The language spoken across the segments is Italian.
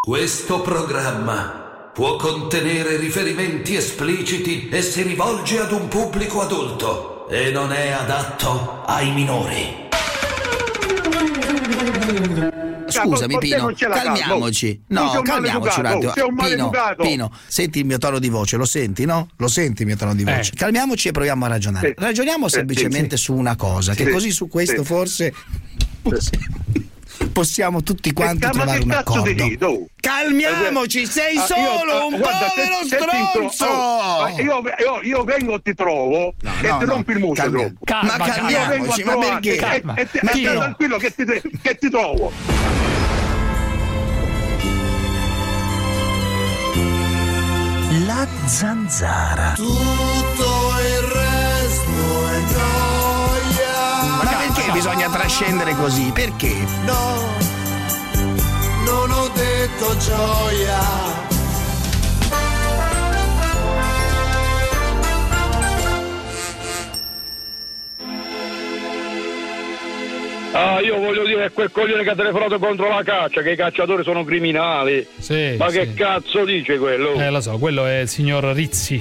Questo programma può contenere riferimenti espliciti e si rivolge ad un pubblico adulto e non è adatto ai minori. Scusami Pino, calmiamoci. No, calmiamoci un attimo. Pino, senti il mio tono di voce, lo senti, no? Lo senti il mio tono di voce? Calmiamoci e proviamo a ragionare. Ragioniamo semplicemente su una cosa, che così su questo forse possiamo tutti quanti trovare un accordo. Calmiamoci, sei solo un povero stronzo! Io vengo e ti trovo e ti rompi il muso. Ma calmiamoci, ma perché? E stai tranquillo che ti trovo. La zanzara. Tutto il resto è gioia. Ma perché bisogna trascendere così? Perché? No, non ho detto gioia. Io voglio dire a quel coglione che ha telefonato contro la caccia, che i cacciatori sono criminali. Sì, ma che cazzo dice quello? Lo so, quello è il signor Rizzi.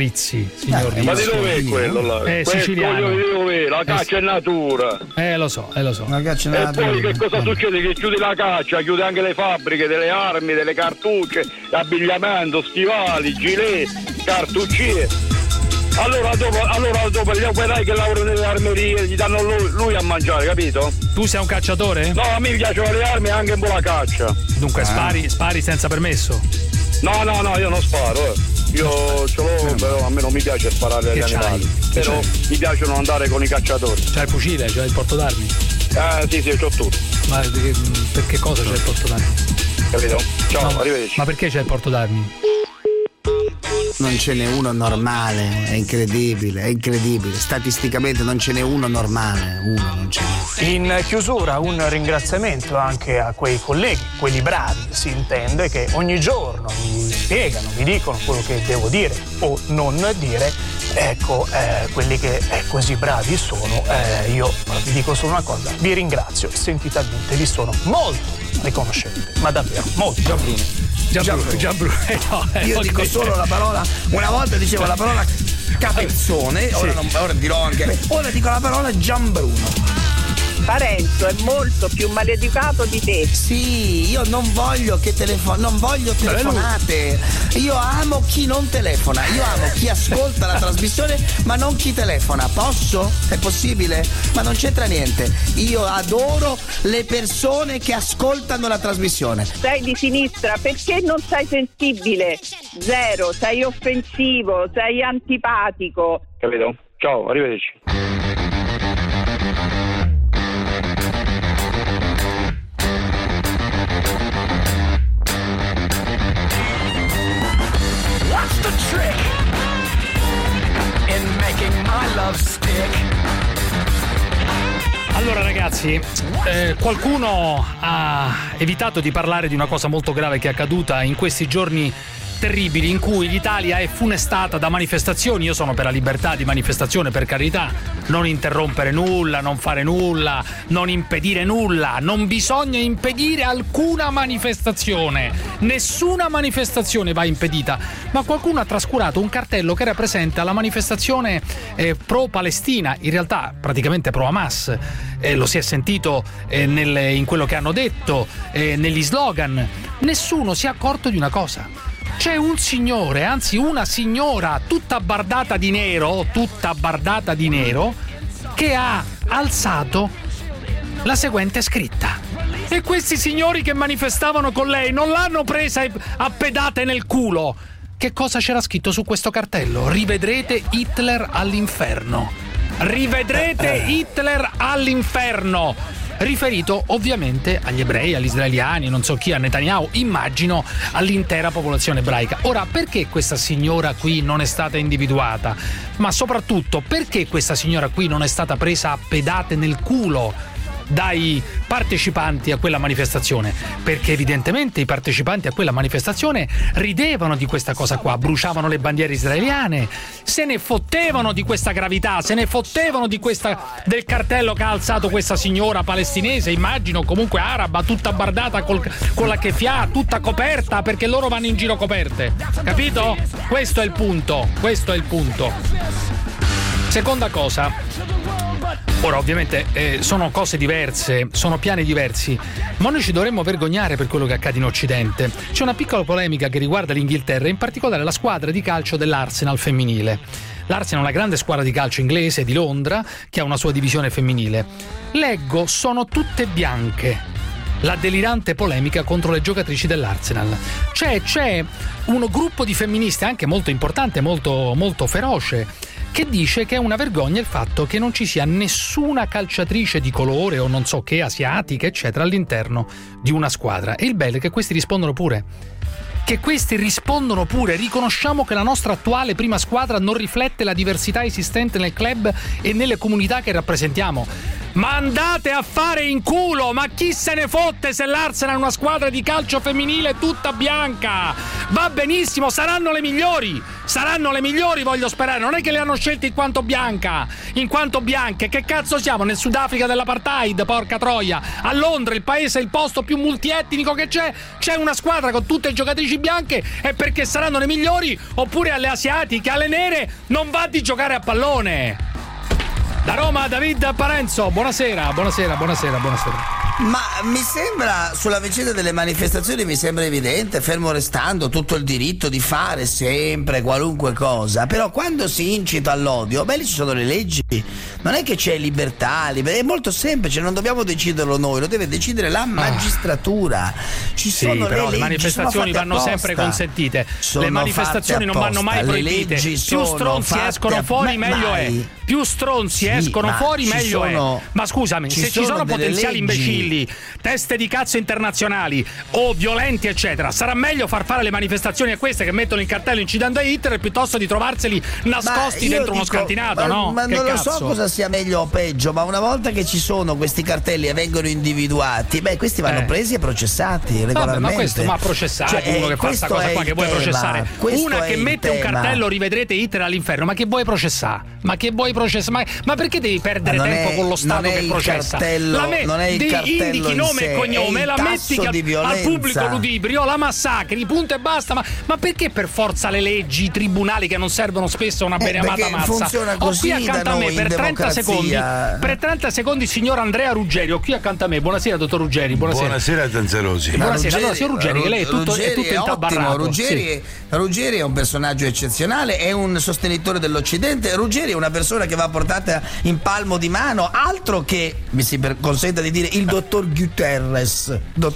Ma di dove è quello là? È siciliano. Di dove? La caccia è natura. Lo so. La caccia è natura. E poi che cosa succede? Che chiudi la caccia, chiude anche le fabbriche delle armi, delle cartucce, abbigliamento, stivali, gilet, cartuccie. Allora dopo gli operai che lavorano nelle armerie gli danno lui a mangiare, capito? Tu sei un cacciatore? No, a me piacciono le armi e anche un po' la caccia. Dunque spari senza permesso? No, io non sparo. Io ce l'ho, però a me non mi piace sparare agli animali. Però mi piacciono andare con i cacciatori. C'hai il fucile, c'hai il portodarmi? Sì, c'ho tutto. Ma per che cosa c'è il portodarmi? Capito? Ciao, arrivederci. Ma perché c'è il portodarmi? Non ce n'è uno normale, è incredibile, statisticamente non ce n'è uno normale, non ce n'è. In chiusura un ringraziamento anche a quei colleghi, quelli bravi, si intende, che ogni giorno mi spiegano, mi dicono quello che devo dire o non dire. Ecco, quelli che così bravi sono, io vi dico solo una cosa, vi ringrazio sentitamente, vi sono molto riconoscente, ma davvero molto. Gianbruno. Io dico solo la parola, una volta dicevo la parola capezzone, ora dirò anche, ora dico la parola Gianbruno. Parenzo è molto più maleducato di te. Sì, io non voglio non voglio telefonate. Io amo chi non telefona, io amo chi ascolta la trasmissione ma non chi telefona. Posso? È possibile? Ma non c'entra niente. Io adoro le persone che ascoltano la trasmissione. Sei di sinistra, perché non sei sensibile? Zero, sei offensivo, sei antipatico. Capito? Ciao, arrivederci. What's the trick in making my love stick? Allora ragazzi, qualcuno ha evitato di parlare di una cosa molto grave che è accaduta in questi giorni terribili in cui l'Italia è funestata da manifestazioni. Io sono per la libertà di manifestazione, per carità, non interrompere nulla, non fare nulla, non impedire nulla, non bisogna impedire alcuna manifestazione, nessuna manifestazione va impedita, ma qualcuno ha trascurato un cartello che era presente alla manifestazione pro Palestina, in realtà praticamente pro Hamas, lo si è sentito in quello che hanno detto, negli slogan. Nessuno si è accorto di una cosa. C'è un signore, anzi una signora tutta bardata di nero, che ha alzato la seguente scritta. E questi signori che manifestavano con lei non l'hanno presa a pedate nel culo. Che cosa c'era scritto su questo cartello? Rivedrete Hitler all'inferno. Rivedrete Hitler all'inferno. Riferito ovviamente agli ebrei, agli israeliani, non so chi, a Netanyahu, immagino all'intera popolazione ebraica. Ora, perché questa signora qui non è stata individuata? Ma soprattutto, perché questa signora qui non è stata presa a pedate nel culo dai partecipanti a quella manifestazione, perché evidentemente i partecipanti a quella manifestazione ridevano di questa cosa qua, bruciavano le bandiere israeliane, se ne fottevano di questa gravità, se ne fottevano di del cartello che ha alzato questa signora palestinese, immagino, comunque araba, tutta bardata con la keffia, tutta coperta, perché loro vanno in giro coperte, capito? Questo è il punto. Seconda cosa, ora ovviamente sono cose diverse, sono piani diversi, ma noi ci dovremmo vergognare per quello che accade in Occidente. C'è una piccola polemica che riguarda l'Inghilterra, in particolare la squadra di calcio dell'Arsenal femminile. L'Arsenal è una grande squadra di calcio inglese di Londra che ha una sua divisione femminile. Leggo, sono tutte bianche. La delirante polemica contro le giocatrici dell'Arsenal. C'è un gruppo di femministe anche molto importante, molto, molto feroce, che dice che è una vergogna il fatto che non ci sia nessuna calciatrice di colore o non so che, asiatica, eccetera, all'interno di una squadra. E il bello è che questi rispondono pure. Riconosciamo che la nostra attuale prima squadra non riflette la diversità esistente nel club e nelle comunità che rappresentiamo. Ma andate a fare in culo! Ma chi se ne fotte se l'Arsenal è una squadra di calcio femminile tutta bianca? Va benissimo, saranno le migliori, voglio sperare. Non è che le hanno scelte in quanto bianche. Che cazzo siamo? Nel Sudafrica dell'apartheid, porca troia. A Londra, il paese, il posto più multietnico che c'è una squadra con tutte giocatrici bianche, e perché saranno le migliori? Oppure alle asiatiche, alle nere non va di giocare a pallone? Da Roma, David Parenzo, buonasera. Ma mi sembra, sulla vicenda delle manifestazioni mi sembra evidente, fermo restando tutto il diritto di fare sempre qualunque cosa, però quando si incita all'odio, lì ci sono le leggi, non è che c'è libertà, è molto semplice, non dobbiamo deciderlo noi, lo deve decidere la magistratura. Ci sono però le manifestazioni vanno sempre consentite, le manifestazioni non vanno mai proibite, più stronzi escono fuori meglio è. Più stronzi escono fuori meglio è. Ma scusami, se ci sono potenziali imbecilli, teste di cazzo internazionali o violenti eccetera, sarà meglio far fare le manifestazioni a queste che mettono il cartello incidendo a Hitler piuttosto di trovarseli nascosti dentro uno scantinato, no? Ma non lo so cosa sia meglio o peggio, ma una volta che ci sono questi cartelli e vengono individuati, questi vanno presi e processati regolarmente. Ma processati, uno che fa questa cosa qua che vuoi processare, una che mette un cartello rivedrete Hitler all'inferno, ma che vuoi processare? Ma perché devi perdere tempo con lo Stato che processa? Non è il cartello indichi nome e cognome, la metti al pubblico ludibrio, la massacri, punto e basta. Ma perché per forza le leggi, i tribunali che non servono spesso a una beneamata mazza? Funziona così qui accanto a me per 30 secondi il signor Andrea Ruggeri, qui accanto a me. Buonasera dottor Ruggeri, buonasera Tanzerosi. Buonasera, allora signor Ruggeri, che lei è tutto intabarrato. Ruggeri è un personaggio eccezionale, è un sostenitore dell'Occidente. Ruggeri è una persona che va portata in palmo di mano, altro che, mi si consenta di dire, il dottor Guterres. Il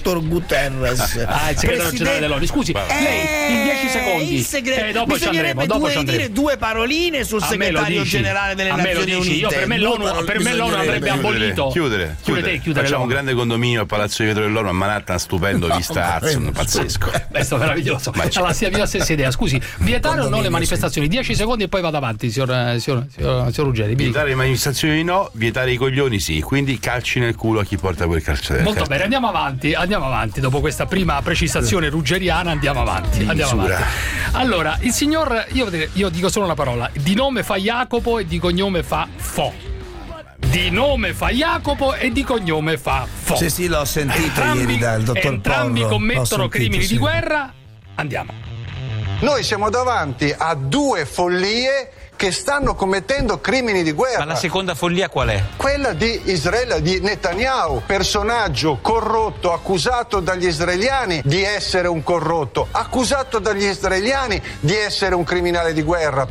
segretario generale dell'ONU. Scusi, lei in 10 secondi. Dopo ci andremo. Dire due paroline sul segretario generale delle Nazioni Unite. Per me l'ONU avrebbe abolito. Chiudere. Facciamo un grande condominio al Palazzo di Vetro dell'ONU a Manhattan, stupendo, vista Hudson, pazzesco. Questo è meraviglioso. La mia stessa idea. Scusi, vietare o no le manifestazioni? 10 secondi e poi vado avanti, signor Ruggeri. Vietare le manifestazioni no, vietare i coglioni sì, quindi calci nel culo a chi porta quel calcio. Molto bene, andiamo avanti. Dopo questa prima precisazione ruggeriana andiamo avanti. Allora, il signor, io dico solo una parola: di nome fa Jacopo e di cognome fa Fo. Di nome fa Jacopo e di cognome fa Fo. Sì, l'ho sentito ieri dal dottor Entrambi Porro. Commettono crimini di guerra. Andiamo. Noi siamo davanti a due follie che stanno commettendo crimini di guerra. Ma la seconda follia qual è? Quella di Israele, di Netanyahu, personaggio corrotto, accusato dagli israeliani di essere un corrotto, accusato dagli israeliani di essere un criminale di guerra.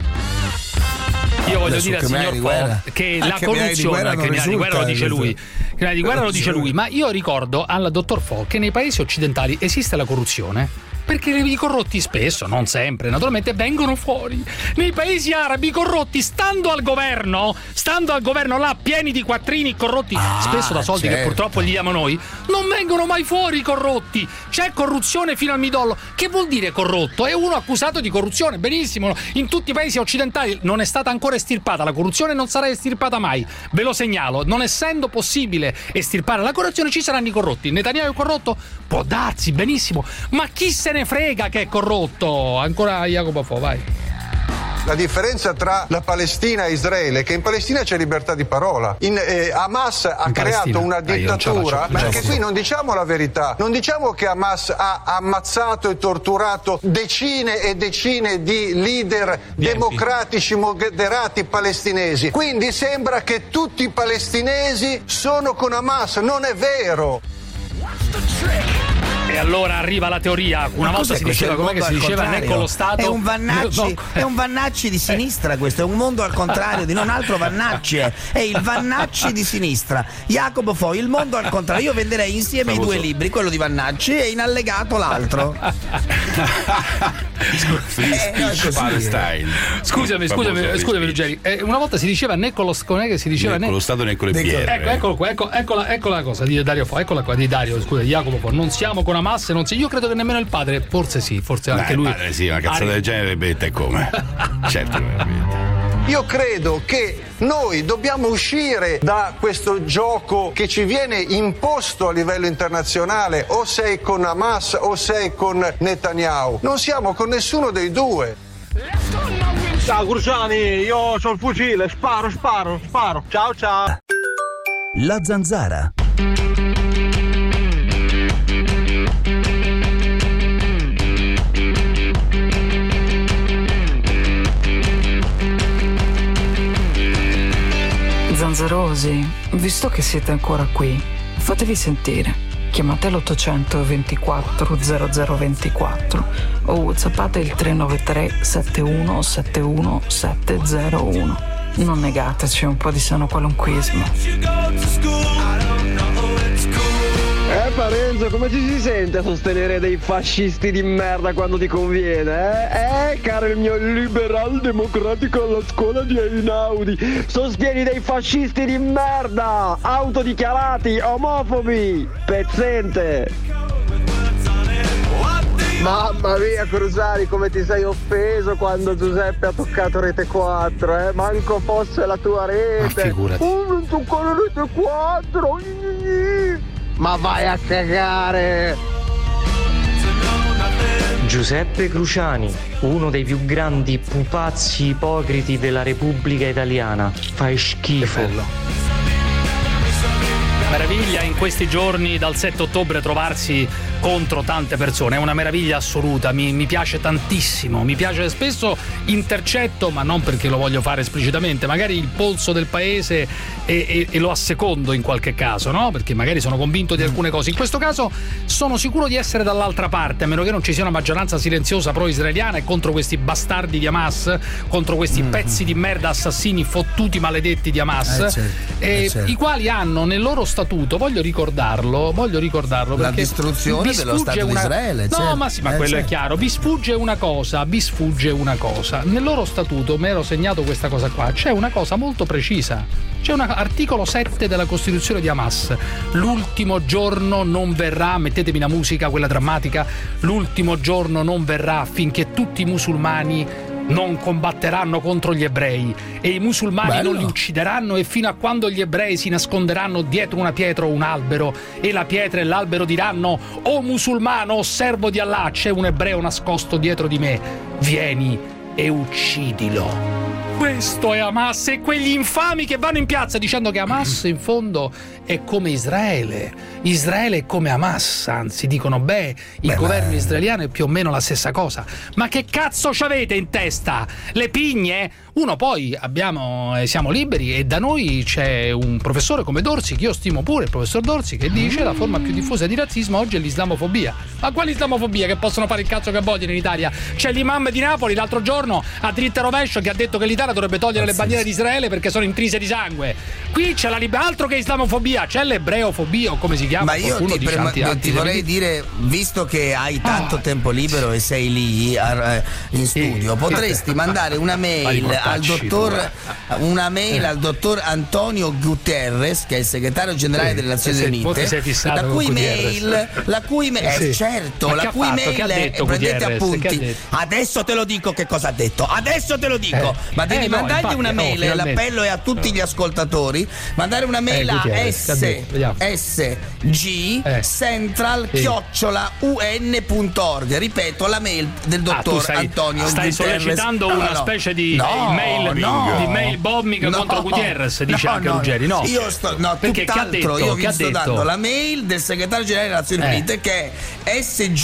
Io voglio dire al signor Fo che la corruzione, criminale di guerra lo dice lui. Criminale di guerra lo dice lui, ma io ricordo al dottor Fo che nei paesi occidentali esiste la corruzione Perché i corrotti spesso, non sempre, naturalmente, vengono fuori. Nei paesi arabi i corrotti, stando al governo là, pieni di quattrini corrotti, spesso da soldi che purtroppo gli diamo noi, non vengono mai fuori i corrotti. C'è corruzione fino al midollo. Che vuol dire corrotto? È uno accusato di corruzione, benissimo. In tutti i paesi occidentali non è stata ancora estirpata la corruzione, non sarà estirpata mai. Ve lo segnalo, non essendo possibile estirpare la corruzione, ci saranno i corrotti. Netanyahu è corrotto? Può darsi, benissimo. Ma chi se ne frega che è corrotto? Ancora Jacopo Fo, vai. La differenza tra la Palestina e Israele è che in Palestina c'è libertà di parola. Hamas ha creato una dittatura, perché qui non diciamo la verità, non diciamo che Hamas ha ammazzato e torturato decine e decine di leader democratici moderati palestinesi. Quindi sembra che tutti i palestinesi sono con Hamas, non è vero. E allora arriva la teoria. Una volta si diceva, com'è che si diceva, né con lo Stato. È un Vannacci, è un Vannacci di sinistra questo, è un mondo al contrario, di non altro Vannacci è il Vannacci di sinistra. Jacopo Fo, il mondo al contrario. Io venderei insieme i due libri, quello di Vannacci e in allegato l'altro. Scusami Ruggeri, una volta si diceva né con lo Stato né con le pietre. Ecco la cosa di Dario Fo, eccola qua di Dario, scusa, di Jacopo Fo. Non siamo con Hamas, io credo che nemmeno il padre, forse anche lui. Padre sì, una cazzata del genere, bete come. Certo. Io credo che noi dobbiamo uscire da questo gioco che ci viene imposto a livello internazionale, o sei con Hamas o sei con Netanyahu. Non siamo con nessuno dei due. Ciao Cruciani, io ho il fucile, sparo. Ciao. La Zanzara. Zanzarosi, visto che siete ancora qui, fatevi sentire. Chiamate l'800 24 0024 o whatsappate il 393 71 71 701. Non negateci un po' di sano qualunquismo. Parenzo, come ci si sente a sostenere dei fascisti di merda quando ti conviene? Caro il mio liberal democratico alla scuola di Einaudi, sostieni dei fascisti di merda, autodichiarati, omofobi, pezzente. Mamma mia Crusari, come ti sei offeso quando Giuseppe ha toccato Rete 4, Manco fosse la tua rete. Figurati. Non toccare Rete 4. Ma vai a cagare! Giuseppe Cruciani, uno dei più grandi pupazzi ipocriti della Repubblica Italiana. Fai schifo. Meraviglia in questi giorni dal 7 ottobre trovarsi contro tante persone, è una meraviglia assoluta, mi piace tantissimo, mi piace, spesso intercetto, ma non perché lo voglio fare esplicitamente, magari il polso del paese e lo assecondo in qualche caso, no? Perché magari sono convinto di alcune cose. In questo caso sono sicuro di essere dall'altra parte, a meno che non ci sia una maggioranza silenziosa pro-israeliana e contro questi bastardi di Hamas, contro questi pezzi di merda, assassini fottuti maledetti di Hamas, certo. I quali hanno nel loro statuto, voglio ricordarlo la perché distruzione dello Stato di Israele. No, certo. Ma sì, ma quello certo. È chiaro. Vi sfugge una cosa. Nel loro statuto, mi ero segnato questa cosa qua, c'è una cosa molto precisa. C'è un articolo 7 della Costituzione di Hamas. L'ultimo giorno non verrà, mettetemi la musica, quella drammatica, l'ultimo giorno non verrà finché tutti i musulmani non combatteranno contro gli ebrei e i musulmani non li uccideranno, e fino a quando gli ebrei si nasconderanno dietro una pietra o un albero e la pietra e l'albero diranno: o musulmano o servo di Allah, c'è un ebreo nascosto dietro di me, vieni e uccidilo. Questo è Hamas, e quegli infami che vanno in piazza dicendo che Hamas in fondo è come Israele è come Hamas, anzi dicono il governo israeliano è più o meno la stessa cosa. Ma che cazzo c'avete in testa? Le pigne? Uno, poi siamo liberi, e da noi c'è un professore come Dorsi, che io stimo pure, il professor Dorsi, che dice la forma più diffusa di razzismo oggi è l'islamofobia. Ma quale islamofobia? Che possono fare il cazzo che vogliono in Italia? C'è l'imam di Napoli l'altro giorno a dritto e rovescio che ha detto che l'Italia Zanzara dovrebbe togliere le bandiere di Israele perché sono intrise di sangue. Qui c'è altro che islamofobia, c'è l'ebreofobia o come si chiama. Ma io ti vorrei dire, visto che hai tanto tempo libero e sei lì in studio, potresti mandare una mail al dottor Antonio Guterres, che è il segretario generale delle Nazioni Unite, la cui mail prendete appunti. Adesso te lo dico che cosa ha detto. Ma devi mandargli una mail, l'appello è a tutti gli ascoltatori, mandare una mail a sg@central@un.org. Ripeto, la mail del dottor Antonio Guterres. Stai sollecitando una specie di mail bombing contro Gutierrez, dice anche Ruggeri. Perché io vi sto dando la mail del segretario generale delle Nazioni Unite, che è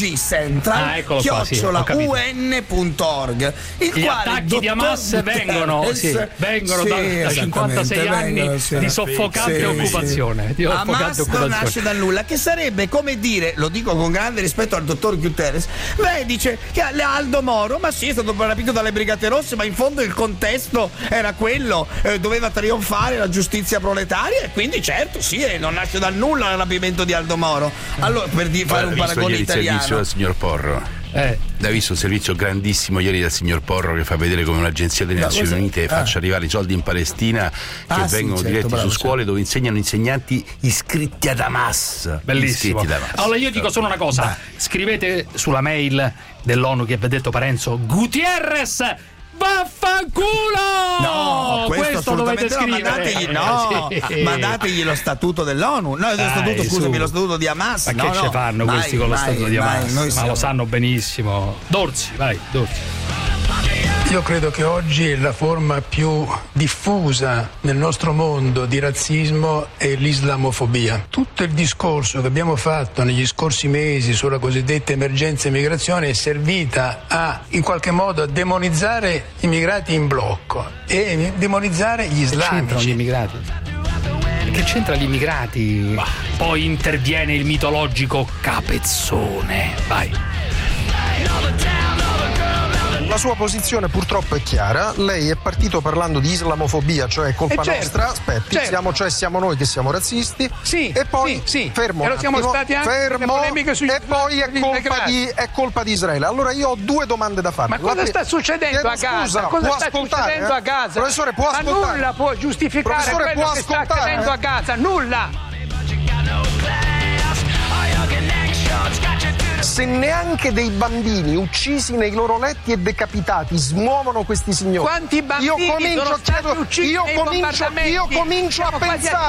sgcentral@un.org. Gli attacchi di Hamas vengono da 56 anni di soffocante occupazione. Hamas non nasce dal nulla, che sarebbe come dire, lo dico con grande rispetto al dottor Guterres, dice che Aldo Moro, ma sì, è stato rapito dalle Brigate Rosse, ma in fondo il contesto era quello, doveva trionfare la giustizia proletaria, e quindi certo non nasce dal nulla il rapimento di Aldo Moro. Allora, per fare un paragone italiano, il servizio del signor Porro. L'hai visto un servizio grandissimo ieri del signor Porro, che fa vedere come un'agenzia delle Nazioni Unite faccia arrivare i soldi in Palestina che vengono diretti su scuole dove insegnano insegnanti iscritti ad Hamas. Bellissimo. Allora io dico solo una cosa: scrivete sulla mail dell'ONU che vi ha detto Parenzo, Gutierrez vaffanculo! No, questo dovete scrivere. Mandategli lo statuto dell'ONU. Lo statuto di Hamas. Ma che ce fanno questi con lo statuto di Hamas? Ma lo sanno benissimo. Dorsi. Io credo che oggi la forma più diffusa nel nostro mondo di razzismo è l'islamofobia. Tutto il discorso che abbiamo fatto negli scorsi mesi sulla cosiddetta emergenza immigrazione è servita a, in qualche modo, a demonizzare gli immigrati in blocco e demonizzare gli islamici. Che c'entra gli immigrati? Poi interviene il mitologico Capezzone. Vai. La sua posizione purtroppo è chiara. Lei è partito parlando di islamofobia, cioè è colpa nostra. Aspetti, siamo noi che siamo razzisti. E poi fermo un attimo, siamo stati anche polemiche sugli e poi è colpa di Israele. Allora io ho due domande da farle. Ma cosa sta succedendo a Gaza? Cosa sta succedendo a Gaza? Professore, può ascoltare? Ma nulla può giustificare quello che sta accadendo a Gaza, nulla. Se neanche dei bambini uccisi nei loro letti e decapitati smuovono questi signori, quanti bambini sono stati uccisi nei bombardamenti? Io comincio a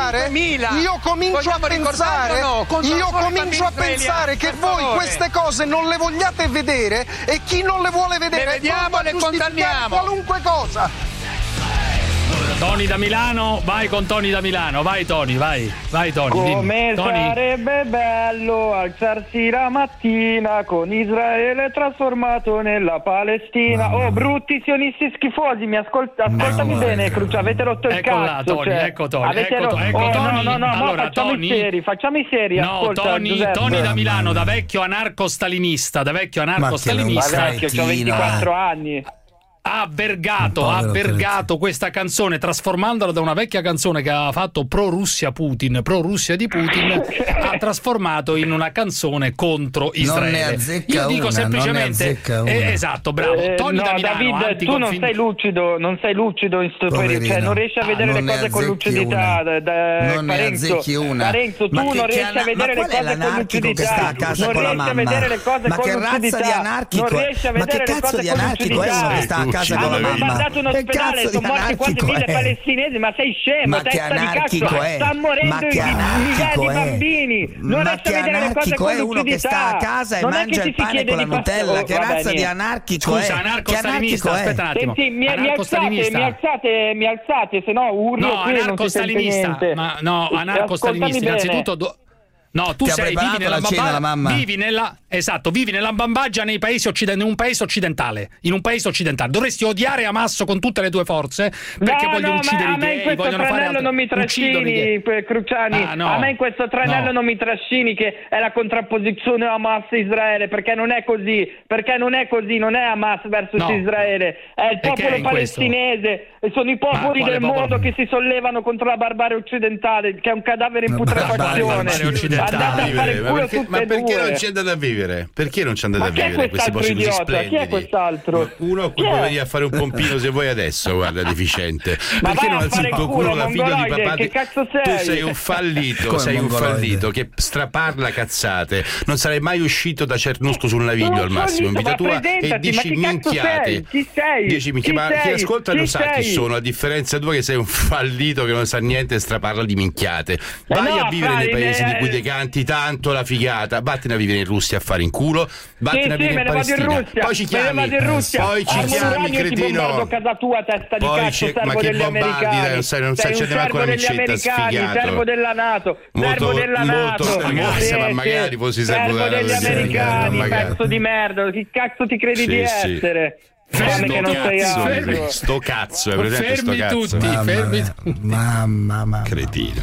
pensare che voi queste cose non le vogliate vedere, e chi non le vuole vedere le vediamo, le condanniamo. Qualunque cosa. Tony da Milano, vai con Tony da Milano, vai Tony, vai Tony. Come sarebbe bello alzarsi la mattina con Israele trasformato nella Palestina. Oh, brutti sionisti schifosi, ascoltami bene, Crucio, avete rotto il cazzo. Ecco Tony. Allora, facciamo i seri. No, ascolta, Tony da Milano, da vecchio anarco-stalinista. Ma vecchio, ho 24 anni. Ha vergato questa canzone, trasformandola da una vecchia canzone che aveva fatto pro Russia di Putin, ha trasformato in una canzone contro Israele. Io dico semplicemente esatto, bravo. Tony da Milano, David, tu non sei lucido in sto periodo, cioè non riesci a vedere le cose con lucidità. Non ne azzecchi una. Parenzo, tu non riesci a vedere le cose con lucidità. Non riesci a vedere le cose con lucidità. Non riesci a vedere le cose con lucidità. Hanno bombardato un ospedale, sono morti quasi 1000 palestinesi, ma sei scemo, ma testa di cazzo, sta morendo migliaia di bambini, non riesci a vedere le cose con lucidità. Uno che sta a casa e mangia il pane con la Nutella, che razza di anarchico è? Scusa, anarco-stalinista, aspetta un attimo. Senti, mi alzate, se no urlo qui e non si sente niente. Anarco-stalinista, innanzitutto... No, tu vivi nella Esatto, vivi nella bambagia in un paese occidentale. Dovresti odiare Hamas con tutte le tue forze perché vogliono uccidere i gay, vogliono fare altro. Non mi trascini, Cruciani. A me in questo tranello non mi trascini che è la contrapposizione Hamas-Israele, perché non è così, non è Hamas versus Israele, è il popolo palestinese, e sono i popoli del mondo che si sollevano contro la barbarie occidentale, che è un cadavere in putrefazione. Ma perché non ci andate a vivere? Perché non ci andate a vivere questi posti così splendidi? Chi è quest'altro? Uno a cui puoi venire a fare un pompino se vuoi adesso, guarda, deficiente. Perché non alzi il tuo culo da figlio di papà? Che cazzo sei? Tu sei un fallito, che straparla cazzate. Non sarei mai uscito da Cernusco sul Naviglio al massimo in vita tua e dici minchiate. Chi sei? Ma chi ascolta lo sa chi sono, a differenza tua che sei un fallito che non sa niente e straparla di minchiate. Vai a vivere nei paesi di cui te canti tanto la figata, vattene a vivere in Russia a fare in culo, vattene a vivere in Palestina, poi ci chiami, cretino, casa tua, testa di cazzo, ma che bombardi, non sai c'è manco la micetta, sfigato, servo della NATO, ma magari fossi servo degli americani, pezzo di merda, chi cazzo ti credi di essere? Sto cazzo, è presente sto cazzo? Fermi tutti. Mamma. Cretina.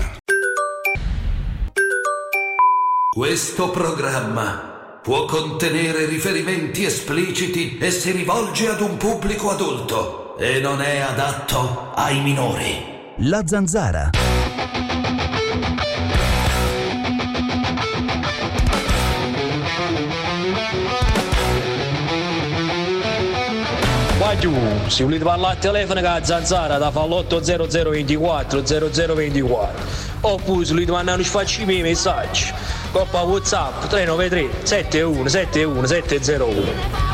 Questo programma può contenere riferimenti espliciti e si rivolge ad un pubblico adulto e non è adatto ai minori. La Zanzara. Se volete parlare al telefono con la Zanzara da fare l'80024 0024 oppure se volete mandare un sfacci miei messaggi coppa WhatsApp 393 71 71 701.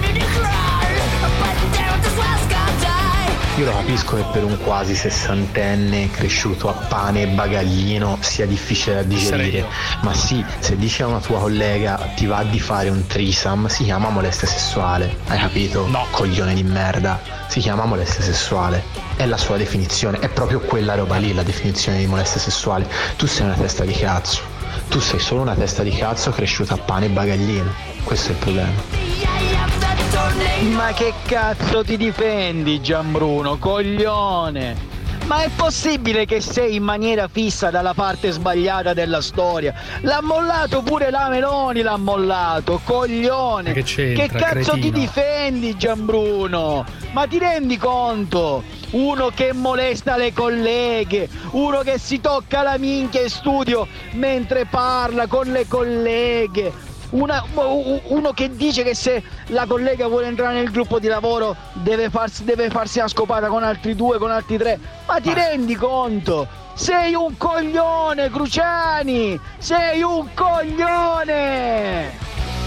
Io lo capisco che per un quasi sessantenne cresciuto a pane e bagaglino sia difficile da digerire, ma sì, se dice a una tua collega ti va di fare un threesome, si chiama molestia sessuale, hai capito? No. Coglione di merda, si chiama molestia sessuale, è la sua definizione, è proprio quella roba lì la definizione di molestia sessuale. Tu sei una testa di cazzo, tu sei solo una testa di cazzo cresciuta a pane e bagaglino, questo è il problema. Ma che cazzo ti difendi, Gianbruno, coglione? Ma è possibile che sei in maniera fissa dalla parte sbagliata della storia? L'ha mollato pure la Meloni, l'ha mollato, coglione! Che cazzo ti difendi, Gianbruno? Ma ti rendi conto? Uno che molesta le colleghe, uno che si tocca la minchia in studio mentre parla con le colleghe. Uno che dice che se la collega vuole entrare nel gruppo di lavoro deve farsi una scopata con altri 2, con altri 3. Ma ti rendi conto? Sei un coglione, Cruciani! Sei un coglione!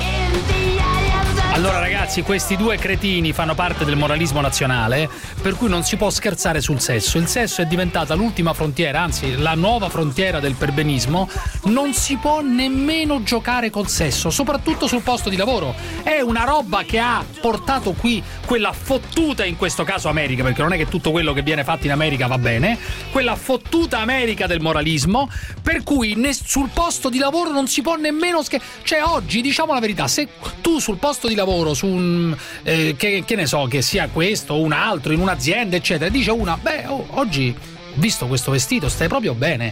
Allora ragazzi, questi due cretini fanno parte del moralismo nazionale, per cui non si può scherzare sul sesso. Il sesso è diventata l'ultima frontiera, anzi la nuova frontiera del perbenismo. Non si può nemmeno giocare col sesso, soprattutto sul posto di lavoro. È una roba che ha portato qui quella fottuta, in questo caso America, perché non è che tutto quello che viene fatto in America va bene, quella fottuta America del moralismo, per cui sul posto di lavoro non si può nemmeno cioè oggi, diciamo la verità, se tu sul posto di lavoro su un che ne so, che sia questo o un altro in un'azienda eccetera, dice una oggi visto questo vestito stai proprio bene,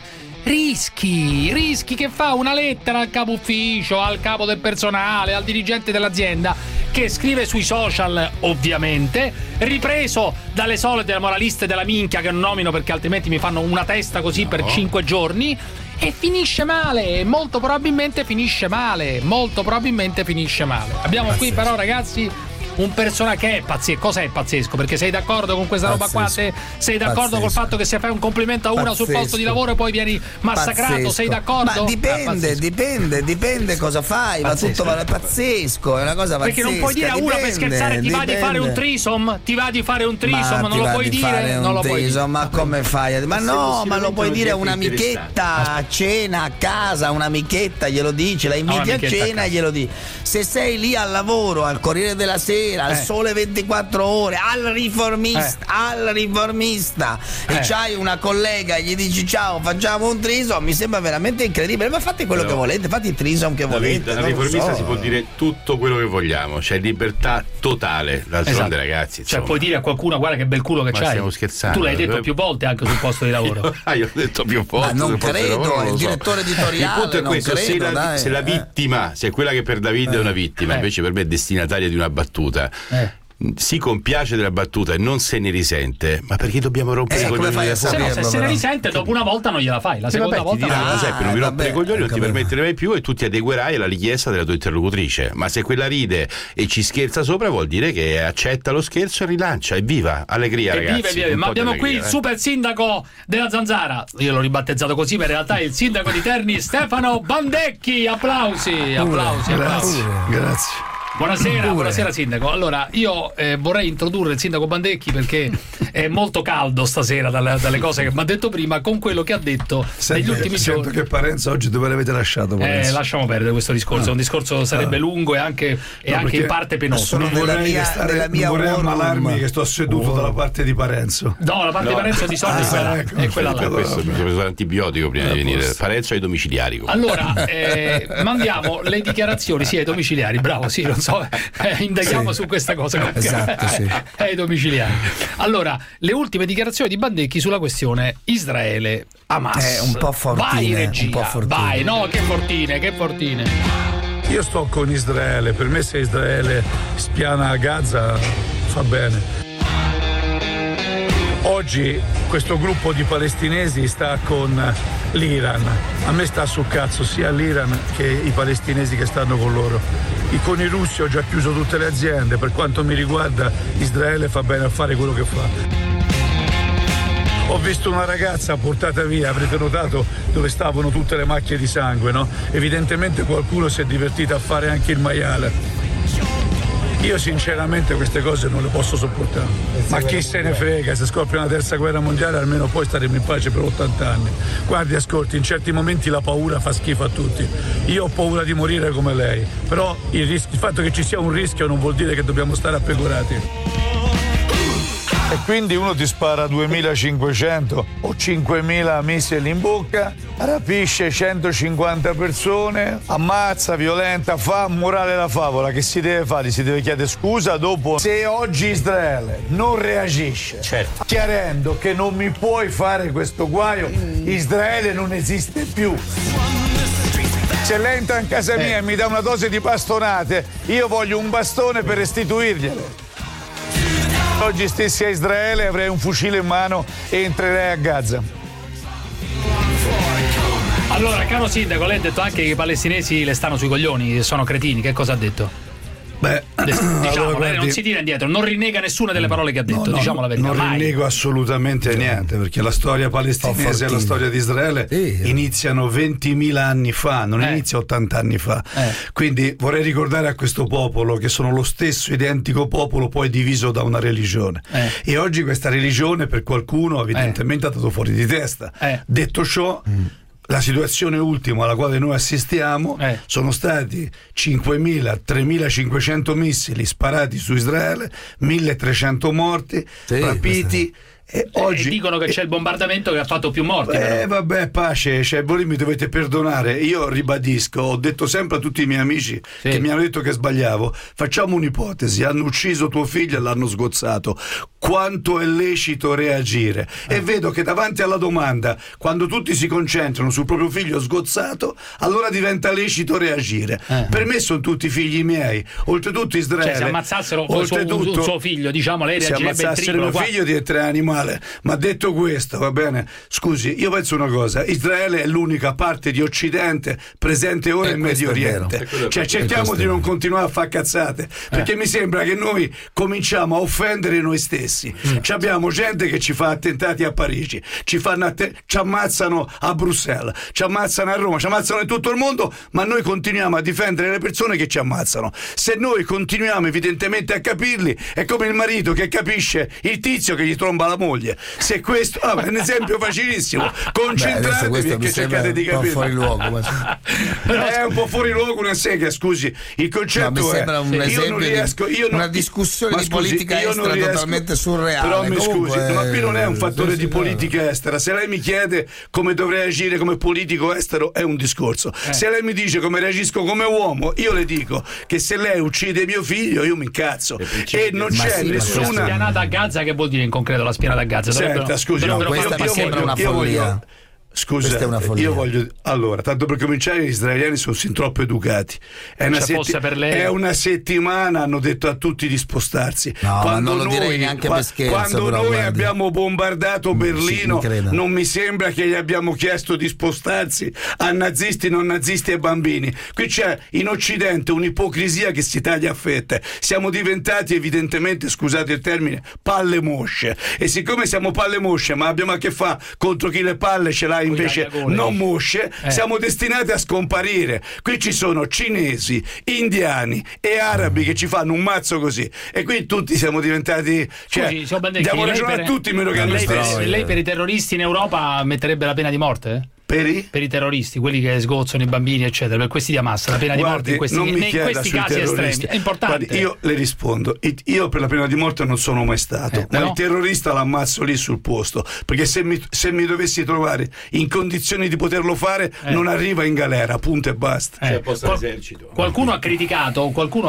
rischi che fa una lettera al capo ufficio, al capo del personale, al dirigente dell'azienda, che scrive sui social, ovviamente ripreso dalle solite moraliste della minchia che non nomino perché altrimenti mi fanno una testa così per 5 giorni, e finisce male, molto probabilmente finisce male. Abbiamo qui però ragazzi un personaggio che è pazzesco. Cos'è pazzesco? Perché sei d'accordo con questa roba qua? Sei d'accordo col fatto che se fai un complimento a una sul posto di lavoro e poi vieni massacrato? Sei d'accordo? Ma dipende cosa fai, ma tutto vale pazzesco, è una cosa pazzesca. Perché non puoi dire a una per scherzare ti va di fare un threesome? Non lo puoi dire? Non lo puoi dire. Ma come fai? Ma no, ma lo puoi dire a un'amichetta a cena, a casa, un'amichetta glielo dici, la inviti a cena e glielo dici. se sei lì al lavoro, al Corriere della Sera, al Sole 24 Ore, al riformista e c'hai una collega e gli dici ciao, facciamo un threesome, mi sembra veramente incredibile. Ma fate quello che volete, fate il threesome che volete. Al riformista si può dire tutto quello che vogliamo, c'è libertà totale. D'altronde, ragazzi, insomma. Cioè, puoi dire a qualcuno guarda che bel culo che c'hai. Stiamo scherzando. Tu l'hai detto più volte anche sul posto di lavoro. Io ho detto più volte. Ma non credo, è il direttore editoriale. Il punto è questo: credo, se la vittima, se quella che per Davide è una vittima, invece per me è destinataria di una battuta. Si compiace della battuta e non se ne risente, ma perché dobbiamo rompere i coglioni? Se ne risente, dopo una volta non gliela fai, la seconda volta Giuseppe, non mi rompere i coglioni, non ti permettere mai più, e tu ti adeguerai alla richiesta della tua interlocutrice. Ma se quella ride e ci scherza sopra, vuol dire che accetta lo scherzo e rilancia. Evviva, allegria, ragazzi. Viva. Ma abbiamo qui il super sindaco della Zanzara, io l'ho ribattezzato così, ma in realtà è il sindaco di Terni, Stefano Bandecchi. Applausi. Grazie. Buonasera sindaco. Allora io vorrei introdurre il sindaco Bandecchi perché è molto caldo stasera dalle cose che mi ha detto prima con quello che ha detto negli ultimi giorni. Che Parenzo oggi dove l'avete lasciato? Lasciamo perdere questo discorso, un discorso sarebbe lungo e anche in parte penoso. Non vorrei ammalarmi che sto seduto dalla parte di Parenzo. No, la parte di Parenzo di solito è quella là. Questo mi sono preso l'antibiotico prima di venire. Parenzo ai domiciliari comunque. Allora mandiamo le dichiarazioni ai domiciliari, bravo, sì, non so, indaghiamo su questa cosa. Esatto, sì. Ai domiciliari. Allora, le ultime dichiarazioni di Bandecchi sulla questione Israele-Hamas. Un po' fortine. Vai regia, vai, no, che fortine. Io sto con Israele, per me se Israele spiana Gaza fa bene. Oggi questo gruppo di palestinesi sta con l'Iran. A me sta sul cazzo sia l'Iran che i palestinesi che stanno con loro. Con i russi ho già chiuso tutte le aziende, per quanto mi riguarda Israele fa bene a fare quello che fa. Ho visto una ragazza portata via, avrete notato dove stavano tutte le macchie di sangue, no? Evidentemente qualcuno si è divertito a fare anche il maiale. Io sinceramente queste cose non le posso sopportare, ma chi se ne frega, se scoppia una terza guerra mondiale almeno poi staremo in pace per 80 anni. Guardi, ascolti, in certi momenti la paura fa schifo a tutti. Io ho paura di morire come lei, però il fatto che ci sia un rischio non vuol dire che dobbiamo stare appegorati. E quindi uno ti spara 2500 o 5000 missili in bocca, rapisce 150 persone, ammazza, violenta, fa morale la favola. Che si deve fare? Si deve chiedere scusa dopo. Se oggi Israele non reagisce, chiarendo che non mi puoi fare questo guaio, Israele non esiste più. Se lei entra in casa mia e mi dà una dose di bastonate, io voglio un bastone per restituirgliele. Oggi stessi a Israele avrei un fucile in mano e entrerei a Gaza. Allora, caro sindaco, lei ha detto anche che i palestinesi le stanno sui coglioni, sono cretini. Che cosa ha detto? Diciamo, allora, lei non si tira indietro, non rinnega nessuna delle parole che ha detto, diciamo la verità. Non rinnego assolutamente niente, perché la storia palestinese e la storia di Israele iniziano 20.000 anni fa, non inizia 80 anni fa. Quindi vorrei ricordare a questo popolo che sono lo stesso identico popolo poi diviso da una religione. E oggi questa religione per qualcuno evidentemente ha dato fuori di testa. Detto ciò, la situazione ultima alla quale noi assistiamo sono stati 5.000, 3.500 missili sparati su Israele, 1.300 morti, rapiti. E oggi dicono che c'è il bombardamento che ha fatto più morti. Vabbè, pace, voi mi dovete perdonare. Io ribadisco, ho detto sempre a tutti i miei amici che mi hanno detto che sbagliavo. Facciamo un'ipotesi: hanno ucciso tuo figlio e l'hanno sgozzato. Quanto è lecito reagire? E vedo che davanti alla domanda, quando tutti si concentrano sul proprio figlio sgozzato, allora diventa lecito reagire. Per me sono tutti figli miei. Oltretutto Israele, se ammazzassero il suo figlio, diciamo, lei reagirebbe. Se ammazzassero mio figlio diventerei animale. Ma detto questo, va bene, scusi, io penso una cosa: Israele è l'unica parte di Occidente presente ora in Medio Oriente. Cioè cerchiamo di non continuare a fare cazzate, perché mi sembra che noi cominciamo a offendere noi stessi. Abbiamo gente che ci fa attentati a Parigi, ci ammazzano a Bruxelles, ci ammazzano a Roma, ci ammazzano in tutto il mondo, ma noi continuiamo a difendere le persone che ci ammazzano. Se noi continuiamo evidentemente a capirli, è come il marito che capisce il tizio che gli tromba la moglie. moglie. Se questo è un esempio facilissimo, concentratevi e che cercate di capire. Fuori luogo, è un po' fuori luogo una sega, scusi. Il concetto è io non riesco, una discussione di politica estera totalmente surreale. Però mi scusi, ma qui non è un fattore di politica estera. Se lei mi chiede come dovrei agire come politico estero è un discorso. Se lei mi dice come reagisco come uomo, io le dico che se lei uccide mio figlio io mi incazzo e non c'è nessuna la spianata a Gaza. Che vuol dire in concreto la spianata a Gaza? Senta, scusi, questa mi sembra una follia. Scusa, io voglio. Allora, tanto per cominciare, gli israeliani sono sin troppo educati. È una settimana hanno detto a tutti di spostarsi. Quando non lo direi neanche per scherzo. Quando però, noi abbiamo bombardato Berlino, non mi sembra che gli abbiamo chiesto di spostarsi a nazisti, non nazisti e bambini. Qui c'è in Occidente un'ipocrisia che si taglia a fette. Siamo diventati evidentemente, scusate il termine, palle mosce. E siccome siamo palle mosce, ma abbiamo a che fare contro chi le palle ce l'ha invece non mosce, siamo destinati a scomparire. Qui ci sono cinesi, indiani e arabi che ci fanno un mazzo così, e qui tutti siamo diventati, diamo ragione a tutti meno che a noi stessi. Lei per i terroristi in Europa metterebbe la pena di morte? Per i terroristi, quelli che sgozzano i bambini eccetera, per questi di Hamas la pena di morte in questi casi estremi è importante. Guardi, io le rispondo, io per la pena di morte non sono mai stato, ma il terrorista l'ammazzo lì sul posto, perché se mi dovessi trovare in condizioni di poterlo fare non arriva in galera, punto e basta. Qualcuno ha criticato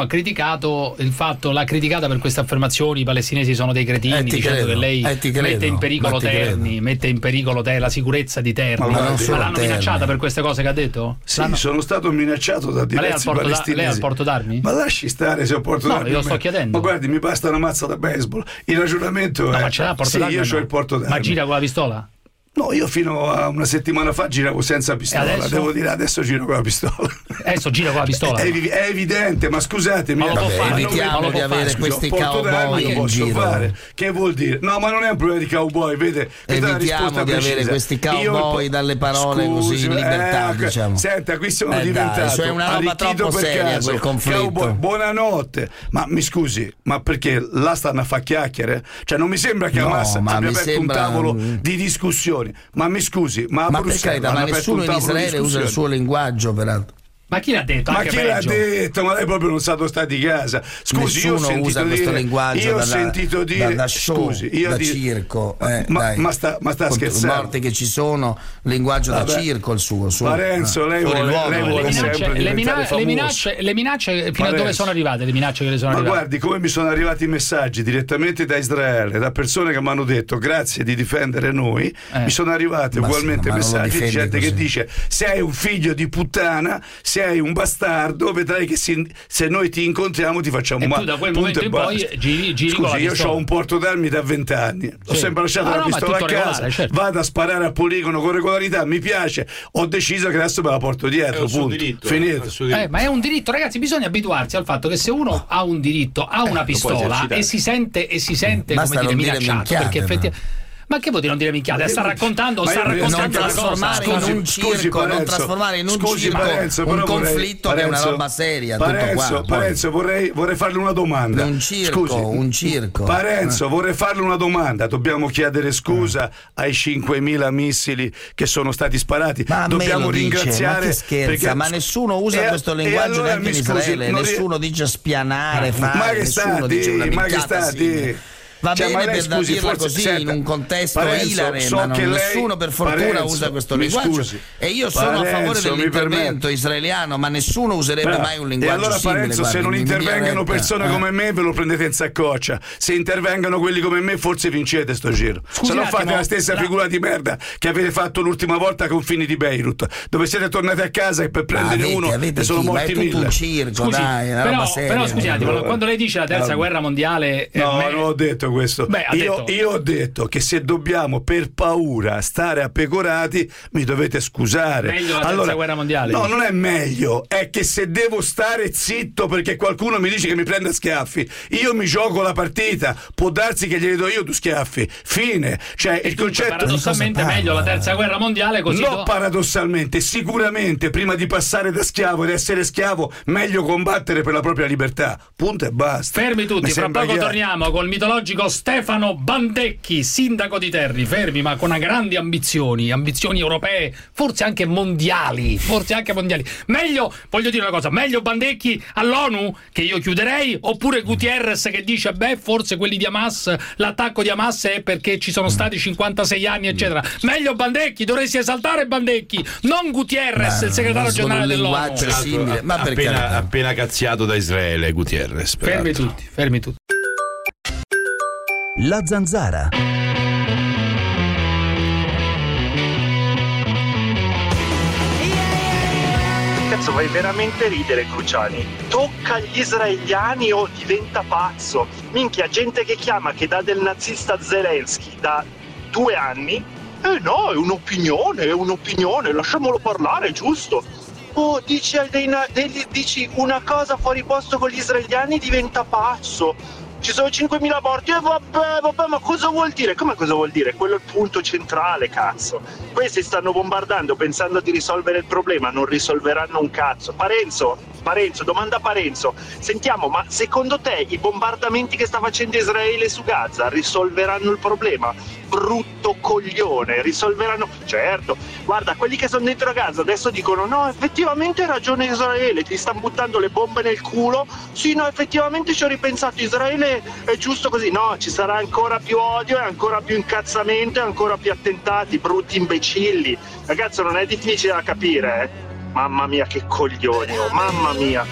il fatto, l'ha criticata per queste affermazioni, i palestinesi sono dei cretini, dicendo che lei mette in pericolo Terni, mette in pericolo la sicurezza di Terni. Ma l'hanno minacciata per queste cose che ha detto? Sì, sono stato minacciato da diversi palestinesi. Lei ha il porto d'armi? Ma lasci stare se ho porto d'armi. No, io sto chiedendo. Ma guardi, mi basta una mazza da baseball. Il ragionamento è... ma ce l'ha il porto d'armi? Io ho il porto d'armi. Ma gira con la pistola? No, io fino a una settimana fa giravo senza pistola, devo dire adesso giro con la pistola. Adesso gira con la pistola? È evidente, ma scusatemi. Evitiamo di avere questi cowboy in giro. Fare. Che vuol dire? No, ma non è un problema di cowboy, vede? Evitiamo di avere questi cowboy dalle parole così in libertà, diciamo. Senta, qui siamo diventati è una roba troppo seria quel conflitto. Cowboy, buonanotte. Ma mi scusi, ma perché là stanno a fare chiacchiere? Cioè non mi sembra che Hamas abbia aperto un tavolo di discussione. Ma mi scusi, ma per carità, ma nessuno in Israele usa il suo linguaggio, peraltro. Ma chi l'ha detto? Ma chi l'ha detto? Ma lei proprio non sa dove sta di casa. Scusi, nessuno io ho usa questo linguaggio da show, scusi, da circo. Ma sta scherzando? Morti che ci sono, linguaggio da circo il suo. Parenzo, lei vuole sempre le minacce fino a dove sono arrivate? Le minacce che le sono arrivate? Ma guardi, come mi sono arrivati i messaggi direttamente da Israele, da persone che mi hanno detto grazie di difendere noi, mi sono arrivati ugualmente messaggi di gente che dice sei un figlio di puttana, sei un bastardo, vedrai che se noi ti incontriamo ti facciamo male. Tu da quel momento in poi giri Scusi, con la io pistola. ho un porto d'armi da 20 anni, ho sempre lasciato la pistola a casa, vado a sparare a poligono con regolarità, mi piace, ho deciso che adesso me la porto dietro, punto. Finito. Ma è un diritto, ragazzi, bisogna abituarsi al fatto che se uno ha un diritto, ha una pistola e si sente come dire minacciato, perché effettivamente. Ma che vuol dire non dire minchiate? Sta raccontando non la trasformare cosa. in un circo, non trasformare in un circo un conflitto che è una roba seria. Parenzo, vorrei farle una domanda. Un circo. Parenzo, vorrei farle una domanda. Dobbiamo chiedere scusa ai 5.000 missili che sono stati sparati. Ma dobbiamo ringraziare. Ma scherza, ma nessuno usa questo linguaggio neanche in Israele. Nessuno dice spianare, fare. Nessuno dice una minchiata simile. Va bene per dirla così in un contesto ilare, ma nessuno per fortuna usa questo linguaggio. E io sono a favore dell'intervento israeliano, ma nessuno userebbe mai un linguaggio allora, simile. Parenzo, se non intervengano persone come me, ve lo prendete in saccoccia. Se intervengano quelli come me, forse vincete sto giro. Se no fate la stessa figura di merda che avete fatto l'ultima volta con Fini di Beirut, dove siete tornati a casa e per prendere uno ne sono morti 1.000. Un circo, dai, però scusi un attimo, quando lei dice la terza guerra mondiale, no, non ho detto questo. Io ho detto che se dobbiamo per paura stare appecorati mi dovete scusare. Meglio la terza guerra mondiale? No, non è meglio, è che se devo stare zitto perché qualcuno mi dice che mi prende a schiaffi, io mi gioco la partita, può darsi che glieli do io 2 schiaffi, fine. Cioè il concetto paradossalmente è meglio la terza guerra mondiale così. No, paradossalmente, sicuramente prima di passare da schiavo ed essere schiavo meglio combattere per la propria libertà. Punto e basta. Fermi tutti, fra poco torniamo col mitologico sindaco Stefano Bandecchi, sindaco di Terni, fermi ma con grandi ambizioni europee, forse anche mondiali. Meglio, voglio dire una cosa, meglio Bandecchi all'ONU, che io chiuderei, oppure Gutierrez che dice forse quelli di Hamas, l'attacco di Hamas è perché ci sono stati 56 anni eccetera. Meglio Bandecchi, dovresti esaltare Bandecchi, non Gutierrez, il segretario generale dell'ONU. Ma appena cazziato da Israele Gutierrez. Fermi tutti. La Zanzara. Cazzo, vai veramente ridere, Cruciani. Tocca agli israeliani o diventa pazzo. Minchia, gente che chiama, che dà del nazista Zelensky da 2 anni. No, è un'opinione, lasciamolo parlare, giusto? Oh, dici una cosa fuori posto con gli israeliani, diventa pazzo. Ci sono 5.000 morti, vabbè, ma cosa vuol dire? Come cosa vuol dire? Quello è il punto centrale, cazzo. Questi stanno bombardando pensando di risolvere il problema, non risolveranno un cazzo. Parenzo, domanda a Parenzo. Sentiamo, ma secondo te i bombardamenti che sta facendo Israele su Gaza risolveranno il problema? Brutto coglione, risolveranno? Certo, guarda, quelli che sono dentro a Gaza adesso dicono no, effettivamente ha ragione Israele, ti stanno buttando le bombe nel culo. Sì, no, effettivamente ci ho ripensato, Israele è giusto così. No, ci sarà ancora più odio e ancora più incazzamento e ancora più attentati, brutti imbecilli. Ragazzo, non è difficile da capire, eh? Mamma mia che coglioni, mamma mia.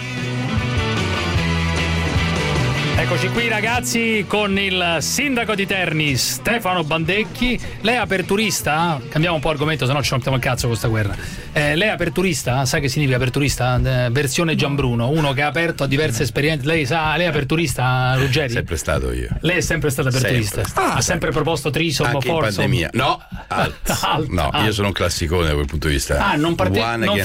Eccoci qui ragazzi con il sindaco di Terni Stefano Bandecchi. Lei è aperturista? Cambiamo un po' argomento, sennò ci rompiamo il cazzo con questa guerra. Lei è aperturista? Sai che significa aperturista? Versione Gianbruno, uno che ha aperto a diverse esperienze. Lei è aperturista, Ruggeri? Sempre stato io. Lei è sempre stato aperturista? Ha sempre proposto trisom, anche in pandemia. No, io sono un classicone da quel punto di vista. Non fa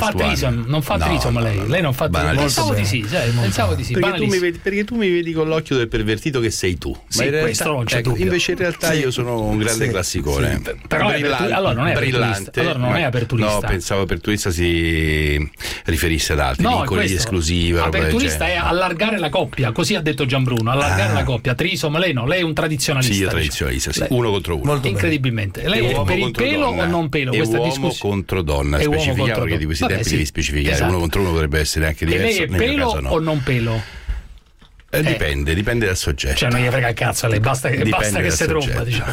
trisom lei. Lei non fa trisom. Pensavo di sì. Perché tu mi vedi con l'occhio del pervertito che sei tu. Sì, ma questo non c'è dubbio. Invece in realtà io sono un grande classicone. Però allora non è aperturista. Allora non è aperturista. No, pensavo aperturista si riferisse ad altri vincoli di esclusiva. Aperturista è allargare la coppia, così ha detto Gianbruno, allargare la coppia. Trisom, lei no, lei è un tradizionalista. Sì, io tradizionalista, sì. Uno contro uno. Incredibilmente. Lei è per il pelo o non pelo? È uomo contro donna, specifichiamo perché di questi tempi devi specificare. Uno contro uno potrebbe essere anche diverso. Lei è pelo o non pelo? Dipende dal soggetto. Cioè non gli frega il cazzo a lei, basta che si tromba, diciamo.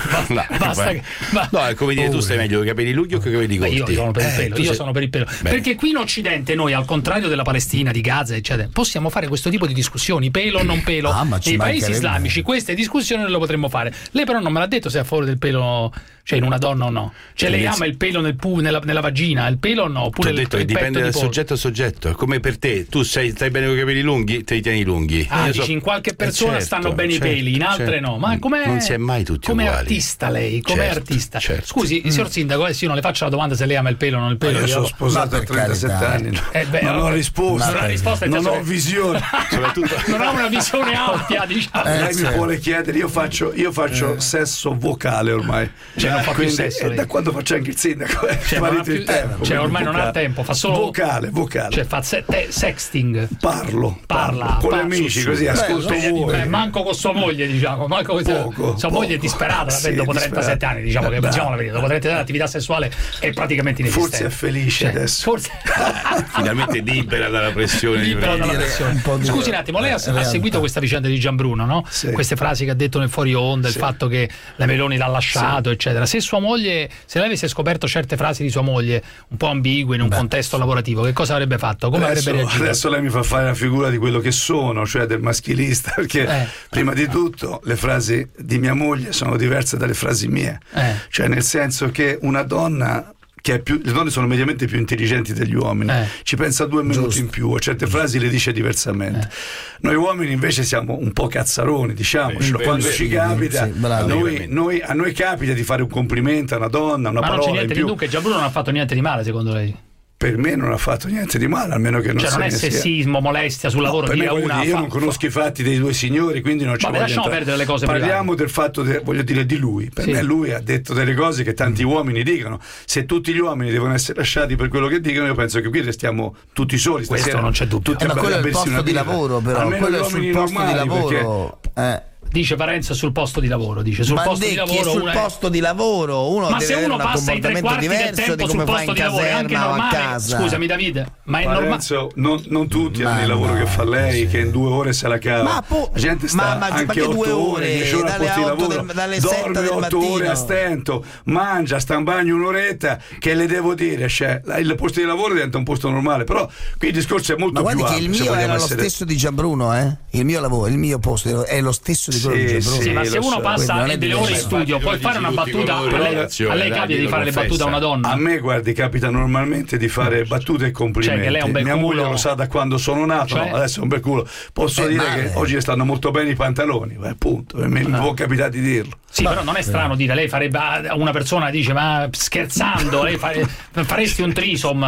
No, è come dire, tu stai meglio con i capelli lunghi o con i capelli corti? Io sono per il pelo. Perché qui in Occidente noi, al contrario della Palestina, di Gaza, eccetera, possiamo fare questo tipo di discussioni, pelo o non pelo. Nei paesi islamici queste discussioni non le potremmo fare. Lei però non me l'ha detto se è a favore del pelo, cioè in una donna o no. Cioè lei ama il pelo nella vagina, il pelo o no? Oppure ho detto che dipende dal soggetto a soggetto. È come per te, tu stai bene con i capelli lunghi, te li tieni lunghi. In qualche persona stanno bene i peli, in altre no. Ma com'è? Non si è mai tutti come uguali. Artista lei, come artista. Scusi, signor sindaco, io non le faccio la domanda se lei ama il pelo o non il pelo. Io sono sposato a 37 anni. Non ho risposta. Non ho visione. Non ho una visione ampia, diciamo. Lei mi vuole chiedere, io faccio sesso vocale ormai. Cioè non fa più sesso. Da quando faccio anche il sindaco, ormai non ha tempo, fa solo vocale. Cioè fa sexting. Parla con gli amici, così ascolto voi. Manco con sua moglie, diciamo. Sua moglie è disperata dopo 37 anni, diciamo che diciamo la verità. Dopo 37 anni l'attività sessuale è praticamente inesistente. Forse è felice adesso. Finalmente libera dalla pressione. Scusi un attimo, lei ha seguito questa vicenda di Gianbruno, no? Queste frasi che ha detto nel fuori onda, il fatto che la Meloni l'ha lasciato, eccetera. Se sua moglie, se lei avesse scoperto certe frasi di sua moglie un po' ambigue in un contesto lavorativo, che cosa avrebbe fatto? Come avrebbe reagito? Adesso lei mi fa fare la figura di quello che sono, cioè del maschilista, perché prima di tutto le frasi di mia moglie sono diverse dalle frasi mie, cioè nel senso che una donna le donne sono mediamente più intelligenti degli uomini, ci pensa 2 minuti in più, a certe frasi le dice diversamente. Noi uomini invece siamo un po' cazzaroni, diciamocelo, quando ci capita, a noi capita di fare un complimento a una donna, una parola in più. Ma non c'è niente di dunque, Gianbruno non ha fatto niente di male secondo lei? Per me non ha fatto niente di male, almeno che non non è sessismo, molestia sul lavoro. Io non conosco i fatti dei due signori, quindi non ci voglio lasciamo perdere le cose. Parliamo del fatto, voglio dire, di lui. Per me lui ha detto delle cose che tanti uomini dicono. Se tutti gli uomini devono essere lasciati per quello che dicono, io penso che qui restiamo tutti soli stasera. Questo non c'è dubbio. Ma quello è il posto di lavoro, però. Almeno quello gli è sul uomini posto normali, di lavoro. Dice Parenzo sul posto di lavoro. Dice sul posto di lavoro. Sul posto di lavoro uno ma deve se uno avere un passa i 3/4 del tempo sul posto di lavoro è anche normale. Scusami Davide, ma è normale. Non tutti hanno il lavoro che fa lei, che in 2 ore se la cava. La gente sta anche 8 ore, 10 ore al posto di lavoro, dorme 8 ore a stento, mangia, sta in bagno un'oretta. Che le devo dire? Cioè, il posto di lavoro diventa un posto normale, però qui il discorso è molto più ampio. Ma guardi che il mio era lo stesso di Gianbruno, il mio lavoro, il mio posto è lo stesso di quello di Gianbruno. Sì, ma se uno passa delle ore in studio, puoi fare una battuta. A lei capita di fare le battute a una donna? A me, guardi, capita normalmente di fare battute e complimenti. Cioè, che lei è un bel mia culo. moglie lo sa da quando sono nato, no, adesso è un bel culo. Posso dire che oggi le stanno molto bene i pantaloni, appunto, mi può capitare di dirlo. Sì, però non è strano dire, lei farebbe a una persona dice ma scherzando, lei faresti un trisom,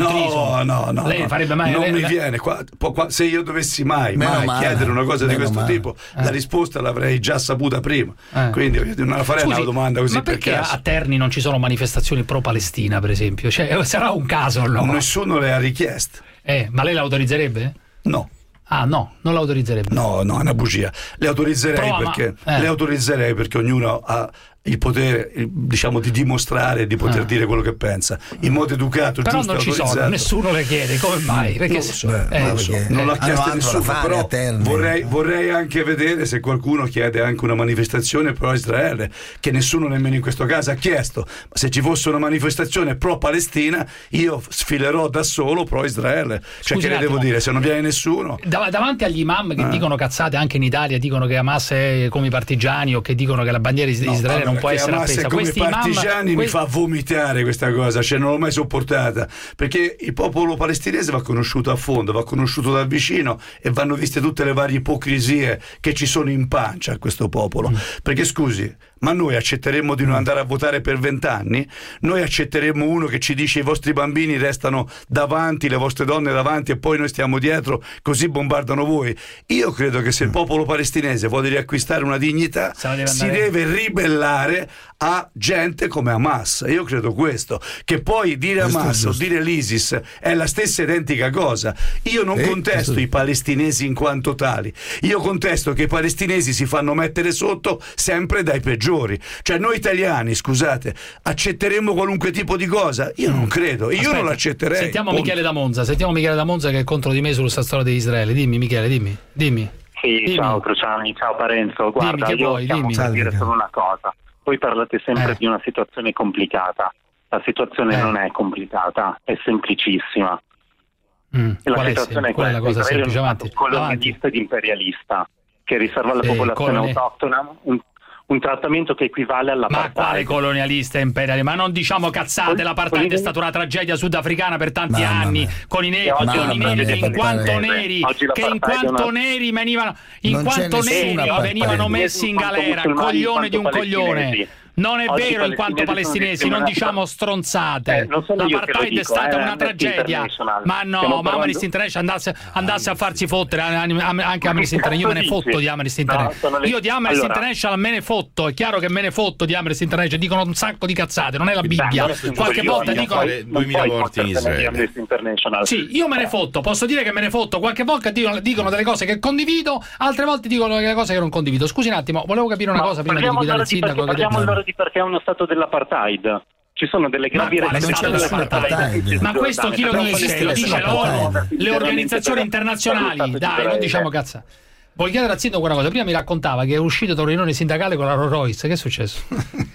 No, lei farebbe mai non mi viene se io dovessi mai chiedere una cosa di questo tipo, la risposta l'avrei già saputa prima. Quindi non la farei una domanda così ma per perché caso. A Terni non ci sono manifestazioni pro Palestina, per esempio? Cioè, sarà un caso, no? Nessuno le ha richieste. Ma lei l'autorizzerebbe? No. Ah no, non l'autorizzerebbe. No, è una bugia. Le autorizzerei perché ognuno ha il potere, diciamo, di dimostrare, di poter dire quello che pensa in modo educato, però giusto, non ci sono, nessuno le chiede, come mai? Perché non l'ha chiesto nessuno, però vorrei anche vedere se qualcuno chiede anche una manifestazione pro Israele, che nessuno nemmeno in questo caso ha chiesto. Ma se ci fosse una manifestazione pro Palestina, io sfilerò da solo pro Israele. Cioè, che le devo dire, se non viene nessuno davanti agli imam che dicono cazzate anche in Italia, dicono che Hamas è come i partigiani o che dicono che la bandiera di Israele non può essere appesa. Come i partigiani mi fa vomitare questa cosa, cioè non l'ho mai sopportata, perché il popolo palestinese va conosciuto a fondo, va conosciuto da vicino e vanno viste tutte le varie ipocrisie che ci sono in pancia a questo popolo. Perché scusi, ma noi accetteremmo di non andare a votare per 20 anni? Noi accetteremmo uno che ci dice i vostri bambini restano davanti, le vostre donne davanti e poi noi stiamo dietro, così bombardano voi? Io credo che se il popolo palestinese vuole riacquistare una dignità si deve ribellare a gente come Hamas. Io credo questo, che poi dire Hamas o dire l'ISIS è la stessa identica cosa. Io non contesto i palestinesi in quanto tali, io contesto che i palestinesi si fanno mettere sotto sempre dai peggiori. Cioè noi italiani, scusate, accetteremmo qualunque tipo di cosa? Io non credo, io non l'accetterei. Sentiamo Michele da Monza che è contro di me sulla storia di Israele. Dimmi Michele, dimmi. Sì, ciao Cruciani, ciao Parenzo. Guarda, io chiamo per dire solo una cosa. Voi parlate sempre di una situazione complicata. La situazione non è complicata, è semplicissima. E la situazione è questa: Israele è un colonialista ed imperialista che riserva alla popolazione autoctona un trattamento che equivale all'apartheid. Ma quale colonialista e imperialista? Ma non diciamo cazzate, l'apartheid è stata una tragedia sudafricana per tanti anni, con i neri che in quanto neri venivano messi in galera, coglione di un coglione. Non è vero, in quanto palestinesi, non diciamo stronzate. L'apartheid è stata una tragedia. Ma no, ma Amnesty International andasse a farsi fottere anche Amnesty International. Io me ne fotto di Amnesty International. Io di Amnesty International me ne fotto. È chiaro che me ne fotto di Amnesty International. Dicono un sacco di cazzate, non è la Bibbia. Qualche volta dicono 2000 morti in Israele. Sì, io me ne fotto. Posso dire che me ne fotto. Qualche volta dicono delle cose che condivido, altre volte dicono delle cose che non condivido. Scusi un attimo, volevo capire una cosa prima di liquidare il sindaco. Di perché è uno stato dell'apartheid. Ci sono delle gravi restrizioni. Ma questo chi lo dice? Lo dice l'ONU, le organizzazioni internazionali. Dai, non diciamo cazzate. Voglio chiedere al sindaco una cosa. Prima mi raccontava che è uscito da una riunione sindacale con la Rolls Royce. Che è successo?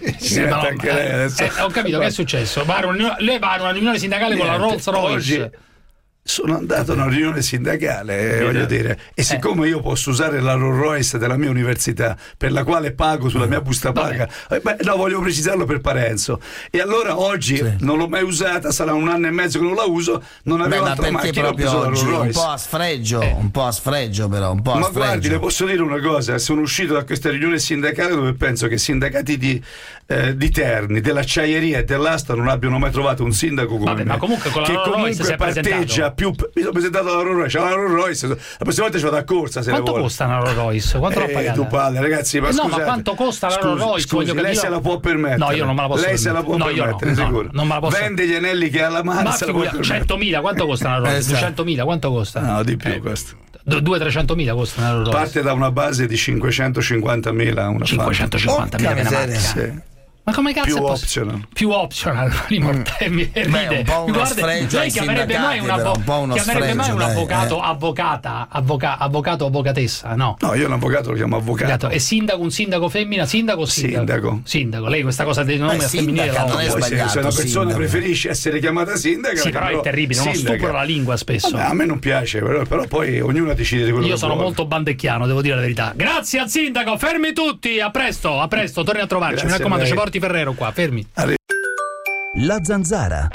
Ho capito che è successo. Lei va a una riunione sindacale con la Rolls Royce. Sono andato a una riunione sindacale, voglio dire, e siccome io posso usare la Rolls Royce della mia università, per la quale pago sulla mia busta paga, voglio precisarlo per Parenzo, e allora oggi non l'ho mai usata, sarà 1 anno e mezzo che non la uso, non avevo altra macchina, ho preso la Rolls Royce. Un po' a sfregio però, un po' a sfregio. Ma guardi, le posso dire una cosa, sono uscito da questa riunione sindacale dove penso che sindacati di Terni, dell'acciaieria e dell'asta non abbiano mai trovato un sindaco come me, ma comunque con la che Rolls Royce si è parteggia mi sono presentato alla Rolls Royce, la prossima volta ci vado a corsa. Quanto costa una Rolls Royce? Quanto l'ho pagata? Tu palle, ragazzi, ma scusate, ma quanto costa la Rolls Royce? Scusi, lei se la può permettere. No, io non me la posso permettere. Lei se la può permettere, sicuro. Non me la posso. Vende gli anelli che ha alla mano. Ma 100.000, quanto costa una Rolls Royce? 200.000, quanto costa? No, di più costa. 200-300.000 costa una Rolls Royce. Parte da una base di 550.000 una 550.000 una macchina. Sì. Ma come cazzo più è optional? Più optional, ride. Un po' uno sfregio ai sindacati, un po' uno chiamerebbe mai un sfregio, avvocato o avvocatessa? No, io un avvocato lo chiamo avvocato. E sindaco, un sindaco femmina, sindaco o sindaco? Sindaco. Lei questa cosa del nome femminile non è sbagliato. Se una persona preferisce essere chiamata sindaca, sì, però è terribile, non stupro la lingua spesso. Vabbè, a me non piace, però poi ognuno decide di quello che vuole. Io sono molto bandecchiano, devo dire la verità. Grazie al sindaco, fermi tutti, a presto, torni a trovarci. Grazie, mi raccomando, ci porti Ferrero qua, fermi. La Zanzara.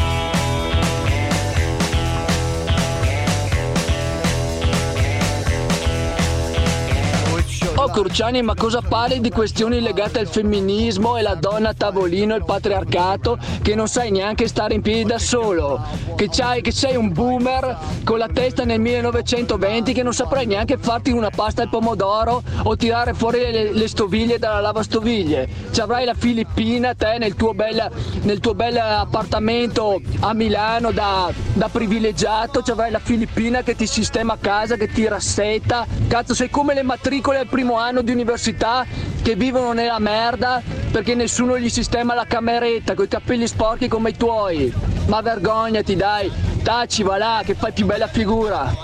Oh Cruciani, ma cosa parli di questioni legate al femminismo e la donna a tavolino e il patriarcato che non sai neanche stare in piedi da solo? Che sei un boomer con la testa nel 1920 che non saprai neanche farti una pasta al pomodoro o tirare fuori le stoviglie dalla lavastoviglie. Ci avrai la Filippina te nel tuo bel appartamento a Milano da privilegiato, ci avrai la Filippina che ti sistema a casa, che ti rassetta. Cazzo, sei come le matricole al primo anno di università che vivono nella merda perché nessuno gli sistema la cameretta con i capelli sporchi come i tuoi. Ma vergognati, dai, taci, va là che fai più bella figura.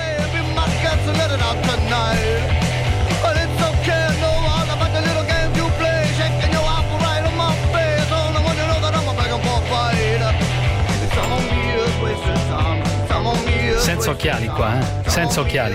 Senza occhiali qua, senza occhiali.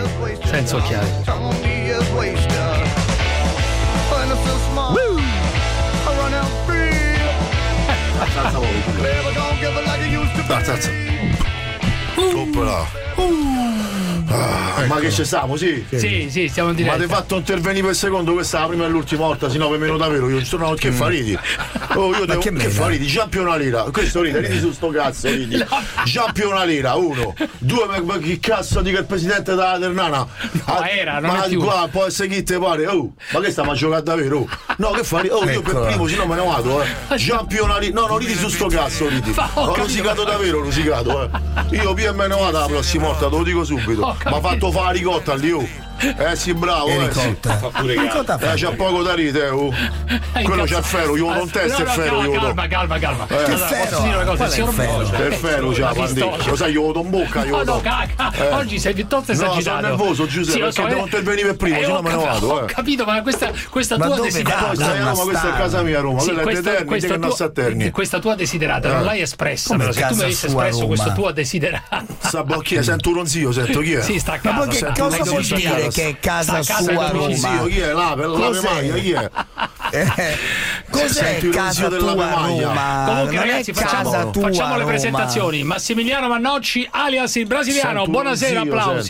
Ma che ci stiamo, sì? Sì, stiamo in diretta. Ma ti hai fatto intervenire per secondo, questa è la prima e l'ultima volta, sennò per meno davvero io sono che fariti. Oh, io devo che fariti, giampi una lira. Questo ridi su sto cazzo, ridi. Giampi una lira, 1. 2, ma che cazzo di che il presidente della Ternana? No, era, non ma è più. Qua può essere chi te pare. Oh, ma che sta a giocare davvero? No, che fai? Oh, io per primo, se no me ne vado, Giampi una lira. No, ridi su sto cazzo, ridi. Ho rosicato davvero, rosicato, Io più e me ne vado la prossima volta, te lo dico subito. Ma ha fatto fare la ricotta lì, sì, bravo, c'ha poco da ride, quello c'ha il ferro, io non testa il ferro, calma. Che posso dire una cosa, signor il ferro c'ha lo sai, io do in bocca, oggi sei piuttosto esagitato. No, sono nervoso, Giuseppe, perché devo intervenire prima, se no me ne vado, ho capito, ma questa tua desiderata, ma questa è casa mia, Roma, quella è Terni, che non sa Terni. Questa tua desiderata non l'hai espressa, però se tu mi avessi espresso questo tuo desiderato. Chi è? Sento un ronzio, sento chi è? Sì, sta a casa. Ma poi che cosa vuol dire che è casa sua Roma? Chi è? La Maglia, chi è? Cos'è casa tua Roma? Comunque ragazzi, facciamo le presentazioni. Massimiliano Mannocci alias il brasiliano. Buonasera, applausi.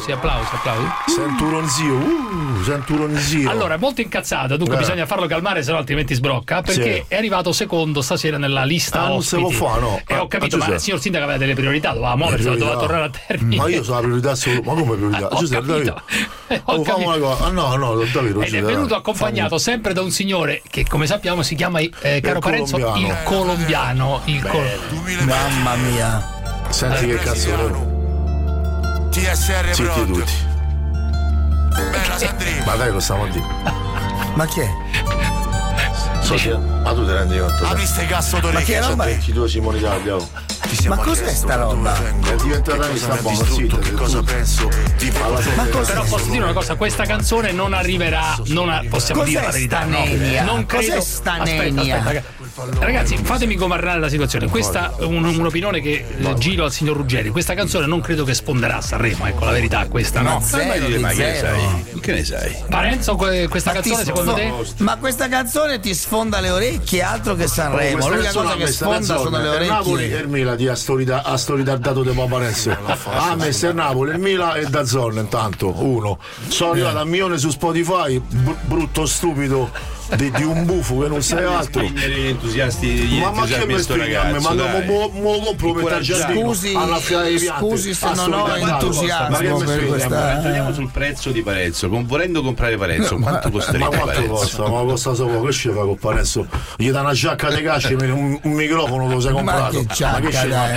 Senturonzio. Allora, è molto incazzato, dunque bisogna farlo calmare, sennò altrimenti sbrocca, perché è arrivato secondo stasera nella lista ospiti. Non si può fare, no. Ho capito, ma il signor sindaco aveva delle priorità, doveva muoversi, doveva tornare a Termini. Ma io sono la priorità solo. Ma come priorità? Fammi una cosa. No, davvero. Ed è venuto accompagnato sempre da un signore che, come sappiamo, si chiama caro Parenzo il colombiano. Mamma mia. Senti che cazzo è. TSR zitti tutti. Bella Sandrina. Ma dai, lo stiamo a dire. Ma chi è? Ma tu ti rendi conto? Apri ste cazzo d'orecchie. Ma che roba è? 22 Simoni d'Aglio. Ma cos'è sta roba? È diventata distrutto, che cosa penso? Ma però posso dire una cosa, questa canzone non arriverà, possiamo dire la verità, non credo. Cos'è sta nenia? Ragazzi, fatemi governare la situazione. Questa è un'opinione che giro al signor Ruggeri. Questa canzone non credo che sfonderà a Sanremo, ecco la verità, questa no. Che ne sai? Parenzo, questa canzone secondo te? Ma questa canzone ti sfonda le orecchie, altro che Sanremo. L'unica cosa che sfonda sono le orecchie. Napoli e il Milan ha solidarizzato di Paparenzo. Ha messo il Napoli, il Milan e Dazzone intanto, uno. Sono arrivato a milione su Spotify, brutto stupido di un buffo che non sei altro. Gli entusiasti ma che mi spieghi a me? Ma mo compro scusi se non ho entusiasmo per questa. Torniamo sul prezzo di Parenzo. Volendo comprare Parenzo, quanto costerebbe? Ma quanto costa? Ma costa solo che ci fa con Parenzo? Gli dà una giacca di casci, un microfono lo sei comprato. Ma che ci fa Parenzo?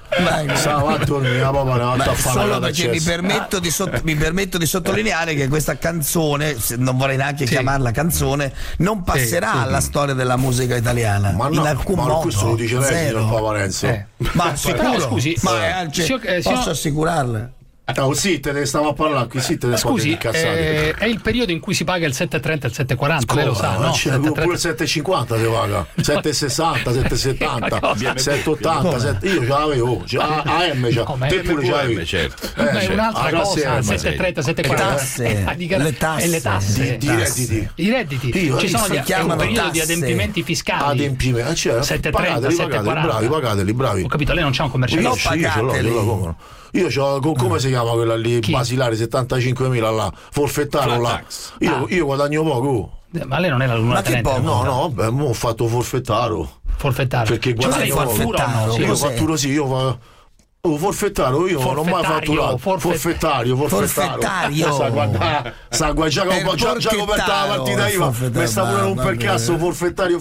Stava a dormire, la papà ne va a fare solo perché mi permetto di sottolineare che questa canzone, non vorrei neanche chiamarla canzone, non passerà alla storia della musica italiana. Ma in alcun modo. Questo lo dice lei, signor Paparenzo. Ma sicuro? Scusi, posso assicurarle? Sì, te ne stavo a parlare qui, sì, te ne scusi, è il periodo in cui si paga il 7,30 e il 7,40, lei lo sa, no? Pure il 7,50 ti paga, 7,60, 7,70, 7,80, io ce l'avevo, AM te pure ce l'avevi, certo. Ma è un'altra cosa, 7,30, 7,40, le tasse, i redditi, ci sono un periodo di adempimenti fiscali, 7,30, 7,40, pagateli, bravi. Ho capito, lei non c'ha un commerciale? Io io c'ho, come si chiama quella lì, basilare 75.000 là, forfettario là. Io guadagno poco. Ma lei non è la luna tenente? No, vabbè, mo ho fatto forfettario. Perché guadagno forfettario? Io fatturo sì, io forfettario, io non ho mai fatturato. Forfettario. Sa già che ho coperta la partita IVA, mi sta pure un per cazzo, forfettario,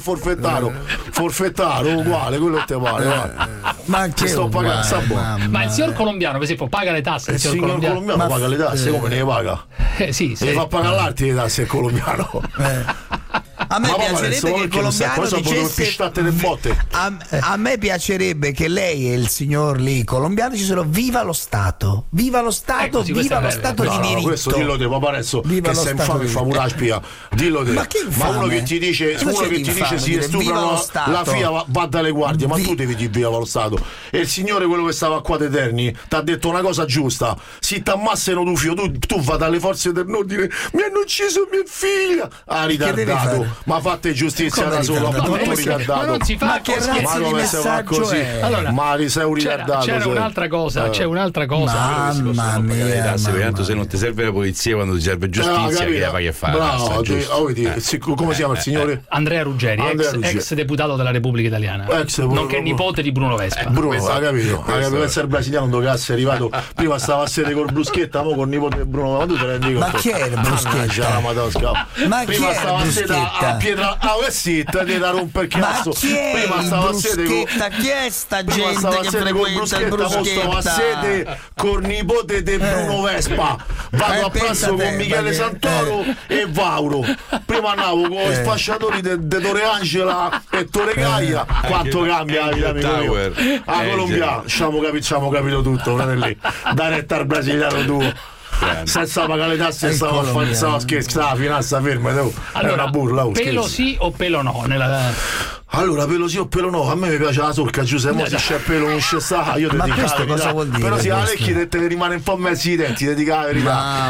uguale, quello che te pare. Ma anche sto pagando, sta buono. Ma il signor colombiano, per esempio, paga le tasse? Il signor colombiano paga le tasse, come ne paga? Sì. Ne fa pagare l'arte le tasse il colombiano. A me piacerebbe che il colombiano dicesse a me piacerebbe che lei e il signor lì colombiano dicessero viva lo Stato, viva lo Stato di diritto. Questo dillo te Paparenzo, che sei infame, fa pure la spia. Dillo te. Ma uno che ti dice si stuprano la figlia, va dalle guardie, ma tu devi dire viva lo Stato. E il signore, quello che stava qua da Terni, ti ha detto una cosa giusta: si t'ammassano tu figlio, tu va dalle forze dell'ordine, mi hanno ucciso mia figlia. Ritardato. Ma fate giustizia da solo, appunto ritardato. Ma non si fa, ma come si fa così? Allora, ma sei un ritardato. C'è un'altra cosa. Mamma mia. Tanto se non ti serve la polizia, quando ti serve giustizia, che la paghi a fare. Bravo, come si chiama il signore? Andrea Ruggeri, ex deputato della Repubblica Italiana, nonché nipote di Bruno Vespa. Bruno, ha capito? Pensa il brasiliano dove cazzo è arrivato? Prima stava a sede col Bruschetta, ora col nipote di Bruno. Ma tu te rendi conto? Ma chi è il Bruschetta? Prima stava a sede a Pietra, ti da romper cazzo. Prima stava a sede chi è sta gente che frequenta il Bruschetta? Stava a sede col nipote di Bruno Vespa. Vado a pranzo con Michele Santoro e Vauro. Prima andavo con i spacciatori di Torre Angela e Torre Gaia. Quanto cambia la vita mia? Colombiano, ci abbiamo capito tutto, fratelli. Da retta al brasiliano tu. Senza pagare le tasse stavo a fare la finanza ferma. Allora, una burla. Pelo sì o pelo no? Allora, pelo sì o pelo no? A me mi piace la solca, Giuseppe, se c'è pelo non c'è sta, io ti dico questo cosa vuol dire? Però sì, la lecchi te rimane un po' mezzi i denti, ti dica la verità.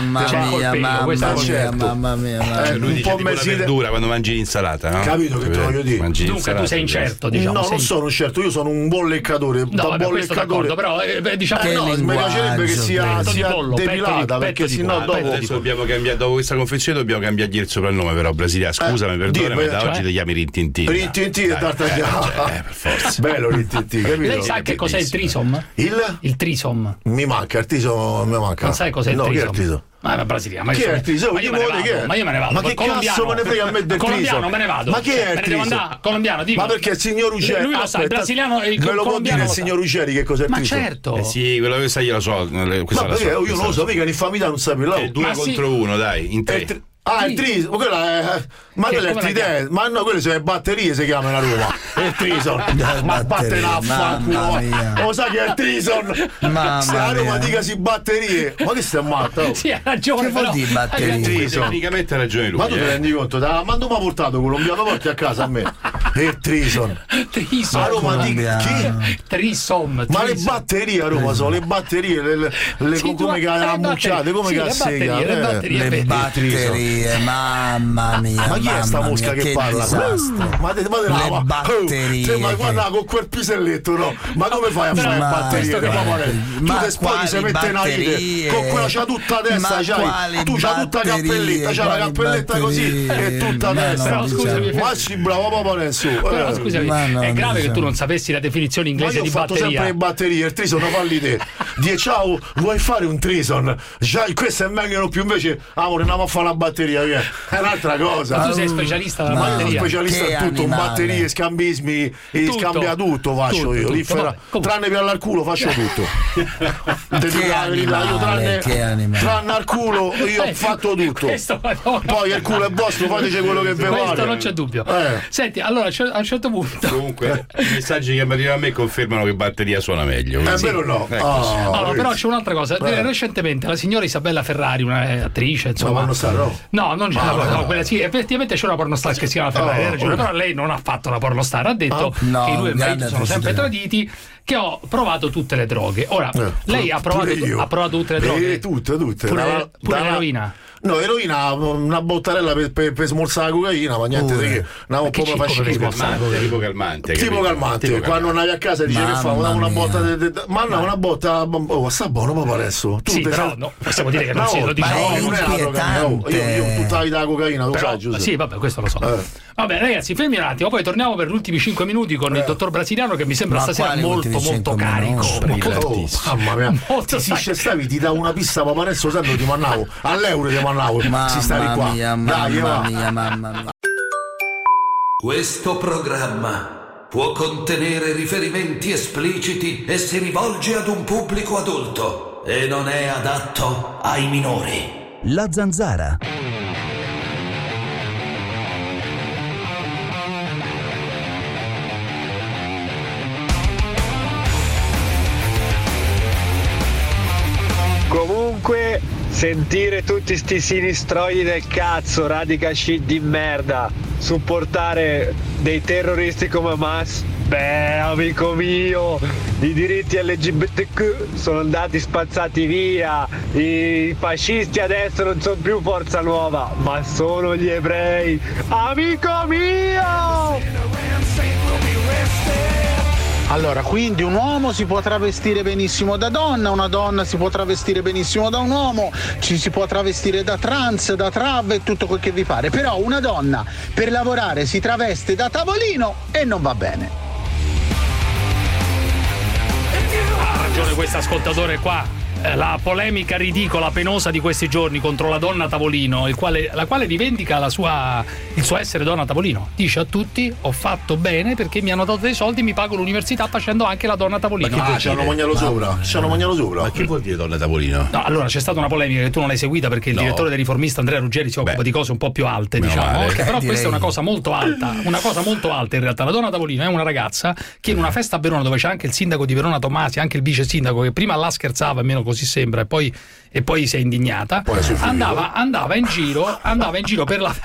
Mamma mia. Lui dice tipo la verdura quando mangi l'insalata, no? Capito che te voglio dire? Dunque tu sei incerto, diciamo. No, non sono certo, io sono un buon leccatore. No, questo d'accordo, però diciamo mi piacerebbe che sia depilata, perché sennò dopo adesso dobbiamo cambiare, dopo questa confezione dobbiamo cambiargli il soprannome, però brasiliano, scusami, perdonami, da oggi ti chiami Rintintin. Rintintin e D'Artagnan. Per forza. Bello Rintintin, capito? Lei sa che cos'è il trisom? Il trisom. Mi manca, il trisom mi manca. Non sai cos'è il trisom? No, che è il trisom? Ma è brasiliano, chi è il trisom? Ma io me ne vado. Ma che cazzo me ne frega a me del colombiano me ne vado. Ma chi è il trisom? Colombiano, dico. Ma perché il signor Ruggeri? Lui lo sa, il brasiliano e il me lo può dire il signor Ruggeri che cos'è il trisom? Ma certo. Sì, quello che sai io lo so. Ma perché io non lo so, mica in infamità non sapevo. 2 contro 1, dai, in 3. Il trisom, quella è. Ma quello è il tridente, ma no, quelle sono le batterie, si chiamano a Roma. È il trison. Ma batte la fanculo. Lo sai che è il trison? Se a Roma dicasi batterie, ma che stai matto? Sì, ha ragione. Che vuol dire batterie? Tecnicamente ha ragione lui. Ma tu ti rendi conto? Ma tu mi ha portato colombiano porti a casa a me. È il trison. A Roma chi? Trisom. Ma le batterie a Roma sono le batterie, le come che ammucciate, come che assegna. Le batterie. Mamma mia, ma chi è sta mosca che parla? Ma le batterie. Ma guarda con quel piselletto, no? Ma come fai a fare le batterie? Tu te spogli, si mette una rete con quella c'ha tutta a destra, tu c'ha tutta la cappelletta, c'ha la cappelletta così e tutta a destra. Ma sì, bravo Paparenzo. Però scusami, è grave che tu non sapessi la definizione inglese di batteria. Ma io ho fatto sempre le batterie, il trison non falli te. Dice ciao, vuoi fare un trison? Già, questo è meglio non più, invece amore andiamo a fare la batteria. batteria, via. È un'altra cosa. Ma tu sei specialista della batteria. Specialista in tutto, in batterie, scambismi, scambia tutto faccio io. Tranne per al culo faccio tutto. Tranne al culo io ho fatto tutto. Poi il culo è vostro, fateci quello che vi pare. Questo non c'è dubbio. Senti, allora a un certo punto. Comunque, i messaggi che mi arrivano a me confermano che batteria suona meglio. È vero o no? Allora, però c'è un'altra cosa. Recentemente la signora Isabella Ferrari, un'attrice, insomma. No, non c'è quella sì, effettivamente c'è una pornostar che si chiama Ferrari, però lei non ha fatto la pornostar, ha detto che i due mariti sono sempre traditi, che ho provato tutte le droghe. Ora, lei ha provato tutte le droghe? Tutte. Pure l'eroina? No, eroina, una bottarella per smorzare la cocaina, ma niente di che. No, proprio facile. Tipo calmante. Tipo calmante. Quando andavi a casa dice che fa una botta. Ma no, una botta. Oh, sta buono proprio adesso. Sì, però no, possiamo dire che non si lo diciamo. Non è la droga. Io tutta la vita la cocaina, lo sai, Giuseppe. Sì, vabbè, questo lo so. Vabbè, ragazzi, fermi un attimo, poi torniamo per gli ultimi 5 minuti con il dottor Brasiliano, che mi sembra stasera molto carico. Mamma mia. Ti stavi, ti davo una pista paparesso, santo ti mandavo all'euro ti mandavo. Si stavi qua. Mamma mia. Questo programma può contenere riferimenti espliciti e si rivolge ad un pubblico adulto e non è adatto ai minori. La Zanzara. Comunque, sentire tutti sti sinistroi del cazzo, radical di merda, supportare dei terroristi come Hamas, beh, amico mio, i diritti LGBTQ sono andati spazzati via, i fascisti adesso non sono più Forza Nuova, ma sono gli ebrei, amico mio! Allora, quindi un uomo si può travestire benissimo da donna, una donna si può travestire benissimo da un uomo, ci si può travestire da trans, da trav e tutto quel che vi pare, però una donna per lavorare si traveste da tavolino e non va bene. Ha ragione questo ascoltatore qua. La polemica ridicola, penosa di questi giorni contro la donna tavolino, la quale rivendica il suo essere donna tavolino. Dice a tutti: ho fatto bene perché mi hanno dato dei soldi, mi pago l'università facendo anche la donna tavolino. Ma che ci hanno mangiato sopra? Ma che vuol dire donna tavolino? No, allora c'è stata una polemica che tu non l'hai seguita perché il direttore del Riformista Andrea Ruggeri si occupa di cose un po' più alte, diciamo. Però questa è una cosa molto alta, in realtà. La donna tavolino è una ragazza che in una festa a Verona, dove c'è anche il sindaco di Verona Tomasi, anche il vice sindaco, che prima là scherzava, almeno così sembra, e poi si è indignata, andava in giro per la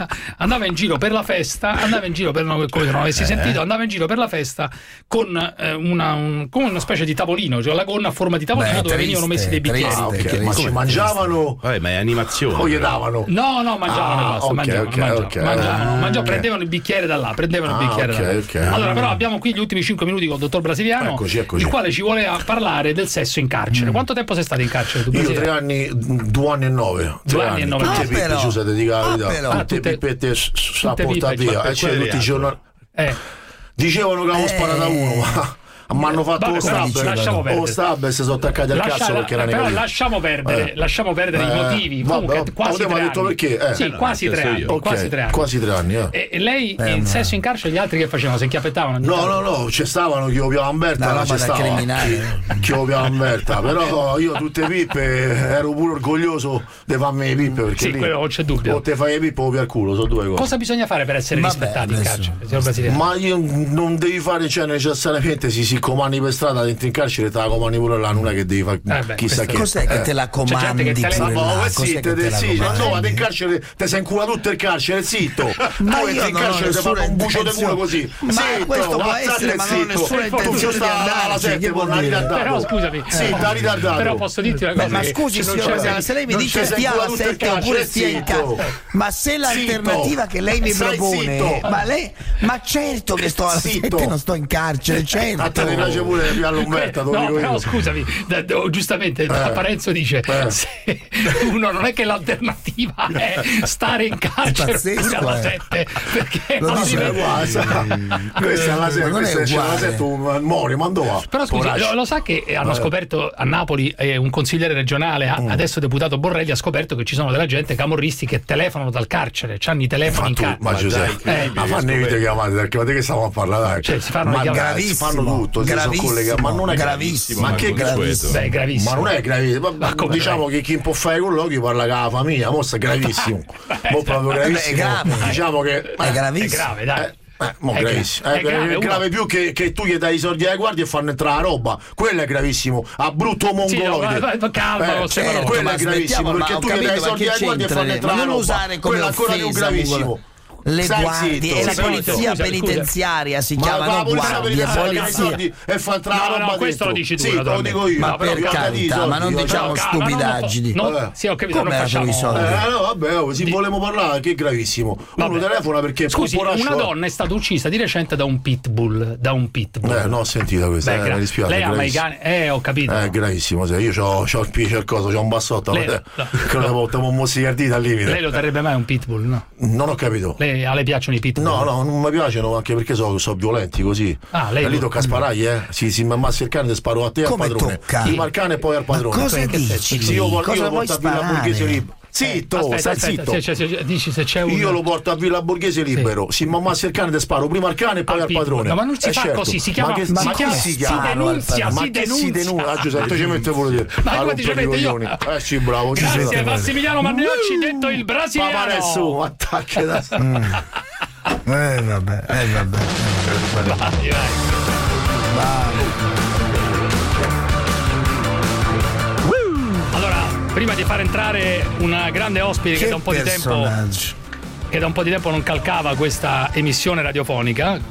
festa, come se non avessi sentito, andava in giro per la festa con una specie di tavolino, cioè la gonna a forma di tavolino dove venivano messi dei bicchieri. Ma ci mangiavano? Vabbè, ma è animazione. O gli davano? No, mangiavano, mangiavano, prendevano il bicchiere da là, Allora, però abbiamo qui gli ultimi 5 minuti con il dottor Brasiliano, eccoci. il quale ci voleva parlare del sesso in carcere. Quanto tempo sei stato in carcere tu? Io 3 anni, 2 anni e 9. 2 anni e 9. Tutte pippe, Giuseppe, ti dico la verità. Tutte pippe sa portare via. E c'è tutti i giornali. Dicevano che avevo sparato a uno, ma mi hanno fatto lo stab e si sono attaccati al cazzo perché era però lasciamo perdere i motivi. Comunque quasi 3 anni. Detto perché? Sì, quasi 3 anni. Quasi 3 anni. E lei il sesso in carcere, gli altri che facevano? Si inchiappettavano? No, ci stavano chi opiava Amberta, là c'è stava chi opiava Amberta, però io tutte pippe ero pure orgoglioso di farmi le pippe, perché sì, quello non c'è dubbio. O te fai le pippe o pipi al culo, sono due cose. Cosa bisogna fare per essere rispettati in carcere? Ma io non devi fare, necessariamente si comandi per strada, dentro in carcere te la comandi pure là, non è che devi fare chissà che. Cos'è che te la comandi pure là? No, vado in carcere, te sei in culo tutto il carcere, zitto. Ma io in carcere ti fanno un bucio di culo così. Ma questo può essere, ma non ho nessuna intenzione di andarci. Però scusami. Sì, da ritardato. Però posso dirti una cosa. Ma scusi, signor, se lei mi dice stia alla 7 oppure stia in casa, ma se l'alternativa che lei mi propone, ma certo che sto alla 7, non sto in carcere, certo. ti piace pure Umberta, no, però scusami, giustamente Parenzo dice se uno non è che l'alternativa è stare in carcere pure alla 7, perché lo dice questa è la 7, questa è la 7, muore, mando va. Però scusi, lo sa che hanno scoperto a Napoli un consigliere regionale, adesso deputato Borrelli, ha scoperto che ci sono della gente, camorristi, che telefonano dal carcere, c'hanno i telefoni in carcere. Ma Giuseppe, fanno i videochiamate, perché ma di che stiamo a parlare? Cioè, si fanno fanno tutto, ma non è gravissimo. Ma che gravissimo? Beh, gravissimo. Ma non è gravissimo. Diciamo che chi può fare con l'occhio parla con la famiglia, mo è gravissimo. Mo proprio gravissimo. È grave. Diciamo che è gravissimo. È grave, dai. Gravissimo. È grave più che tu gli dai i soldi ai guardie e fanno entrare la roba. Quello è gravissimo. A brutto mongoloide. Calma, quello è gravissimo, perché tu gli dai i soldi ai guardie e fanno entrare la roba. Quello è ancora più gravissimo. Le guardie e la polizia penitenziaria si chiamano guardie e fa entrare la roba. Questo lo dici tu, lo dico io. Ma per carità, ma non diciamo stupidaggini. Sì, ho capito, come facciamo i soldi? No, vabbè, se volevamo parlare, che è gravissimo. Uno telefona perché scusi, una donna è stata uccisa di recente da un pitbull. No, ho sentito questa, mi dispiace. Lei ama i cani, ho capito. È gravissimo, io c'ho il piede, c'ho un bassotto, che una volta mi mossicardita al limite. Lei lo terrebbe mai un pitbull, no? Non ho capito. A lei piacciono i pitbull? No, non mi piacciono, anche perché sono violenti così. Lì tocca sparare, si mi ammazza il cane, ti sparo a te e al padrone. Prima al cane e poi al padrone. Ma cosa dici? Io lo porto a Villa Borghese Libero. Zitto, stai zitto. Dici se c'è io lo porto a Villa Borghese Libero. Si mi ammazza il cane, ti sparo prima al cane e poi al padrone. Ma non si fa così, si chiama. Si denunzia. Giuseppe, ci mette pure dire. Ma come ti ci mette io? Sì, bravo. Grazie Massimiliano Manneucci, detto il brasiliano. Papà su, attacchi da. Vabbè. Vai. Allora, prima di far entrare una grande ospite che da un po' di tempo non calcava questa emissione radiofonica,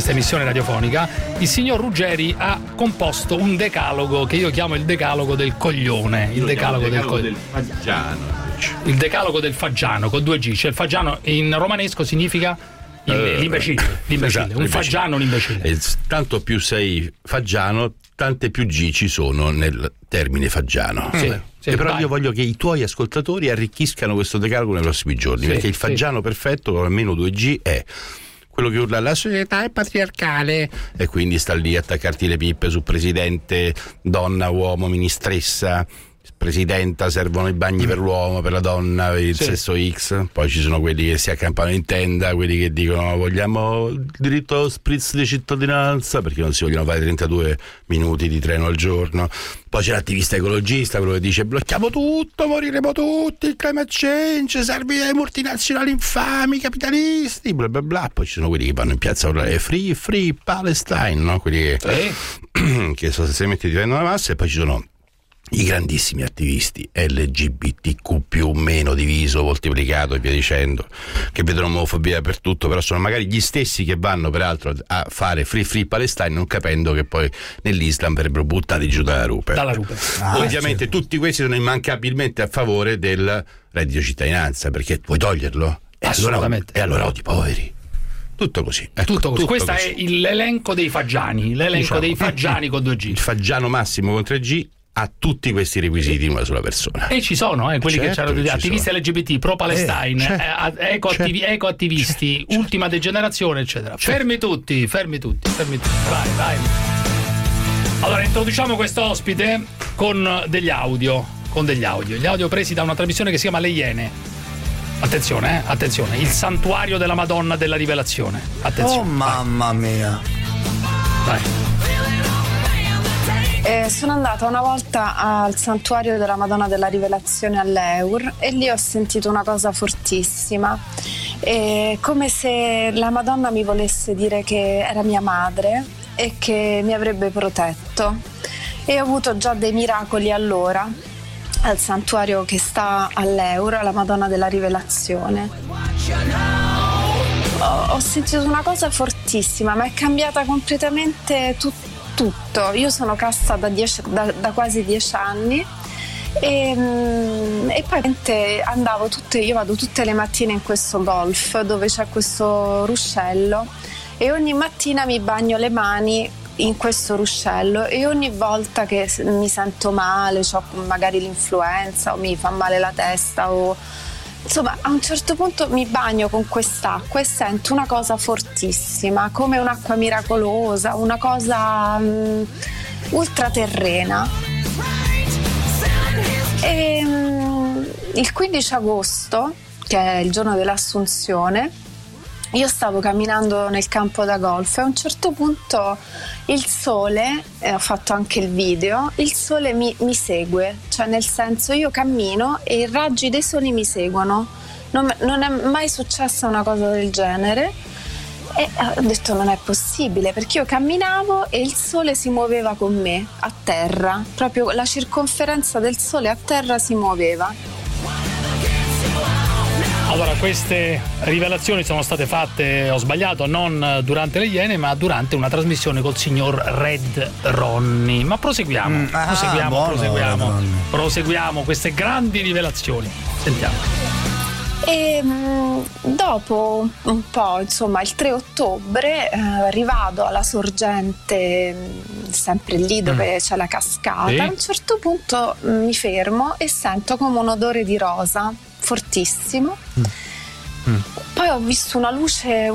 il signor Ruggeri ha composto un decalogo che io chiamo il decalogo del coglione, il decalogo del faggiano. Il decalogo del faggiano con 2 G, cioè il faggiano in romanesco significa l'imbecille, esatto, un faggiano, un imbecille. E tanto più sei faggiano, tante più G ci sono nel termine faggiano. Sì, però io voglio che i tuoi ascoltatori arricchiscano questo decalogo nei prossimi giorni, perché il faggiano perfetto con almeno 2 G è quello che urla la società è patriarcale e quindi sta lì a attaccarti le pippe su presidente, donna, uomo, ministressa, presidenta, servono i bagni per l'uomo, per la donna, per il sesso X. Poi ci sono quelli che si accampano in tenda, quelli che dicono vogliamo il diritto allo spritz di cittadinanza perché non si vogliono fare 32 minuti di treno al giorno. Poi c'è l'attivista ecologista, quello che dice blocchiamo tutto, moriremo tutti, il climate change, serve ai multinazionali infami, capitalisti, bla bla bla. Poi ci sono quelli che vanno in piazza a urlare free Palestine, no? Quelli che sostanzialmente difendono la massa. E poi ci sono i grandissimi attivisti LGBTQ+, meno diviso, moltiplicato e via dicendo, che vedono omofobia dappertutto, però sono magari gli stessi che vanno peraltro a fare free Palestine non capendo che poi nell'Islam verrebbero buttati giù dalla rupe. Ovviamente tutti questi sono immancabilmente a favore del reddito cittadinanza, perché vuoi toglierlo? E allora odi i poveri. Tutto così. Tutto così. Questo è l'elenco dei faggiani, dei faggiani con 2G. Il faggiano massimo con 3G ha tutti questi requisiti in una sola persona. E ci sono quelli che c'erano attivisti LGBT, pro Palestine, ecoattivisti, ultima degenerazione, eccetera. Fermi tutti. Vai. Allora introduciamo questo ospite con degli audio. Gli audio presi da una trasmissione che si chiama Le Iene. Attenzione, il santuario della Madonna della Rivelazione. Attenzione. Oh mamma mia. Vai. Sono andata una volta al santuario della Madonna della Rivelazione all'Eur e lì ho sentito una cosa fortissima, come se la Madonna mi volesse dire che era mia madre e che mi avrebbe protetto, e ho avuto già dei miracoli allora al santuario che sta all'Eur, alla Madonna della Rivelazione. Ho sentito una cosa fortissima, ma è cambiata completamente tutto. Io sono casta da quasi 10 anni e poi io vado tutte le mattine in questo golf dove c'è questo ruscello e ogni mattina mi bagno le mani in questo ruscello e ogni volta che mi sento male, ho magari l'influenza o mi fa male la testa o insomma a un certo punto mi bagno con quest'acqua e sento una cosa fortissima, come un'acqua miracolosa, una cosa ultraterrena. E il 15 agosto, che è il giorno dell'Assunzione, io stavo camminando nel campo da golf e a un certo punto il sole, ho fatto anche il video, il sole mi segue, cioè nel senso io cammino e i raggi dei soli mi seguono, non è mai successa una cosa del genere e ho detto non è possibile, perché io camminavo e il sole si muoveva con me a terra, proprio la circonferenza del sole a terra si muoveva. Allora, queste rivelazioni sono state fatte, ho sbagliato, non durante le Iene, ma durante una trasmissione col signor Red Ronnie. Ma proseguiamo, proseguiamo queste grandi rivelazioni. Sentiamo. E dopo un po', insomma, il 3 ottobre rivado alla sorgente, sempre lì dove c'è la cascata. Sì. A un certo punto mi fermo e sento come un odore di rosa fortissimo. Poi ho visto una luce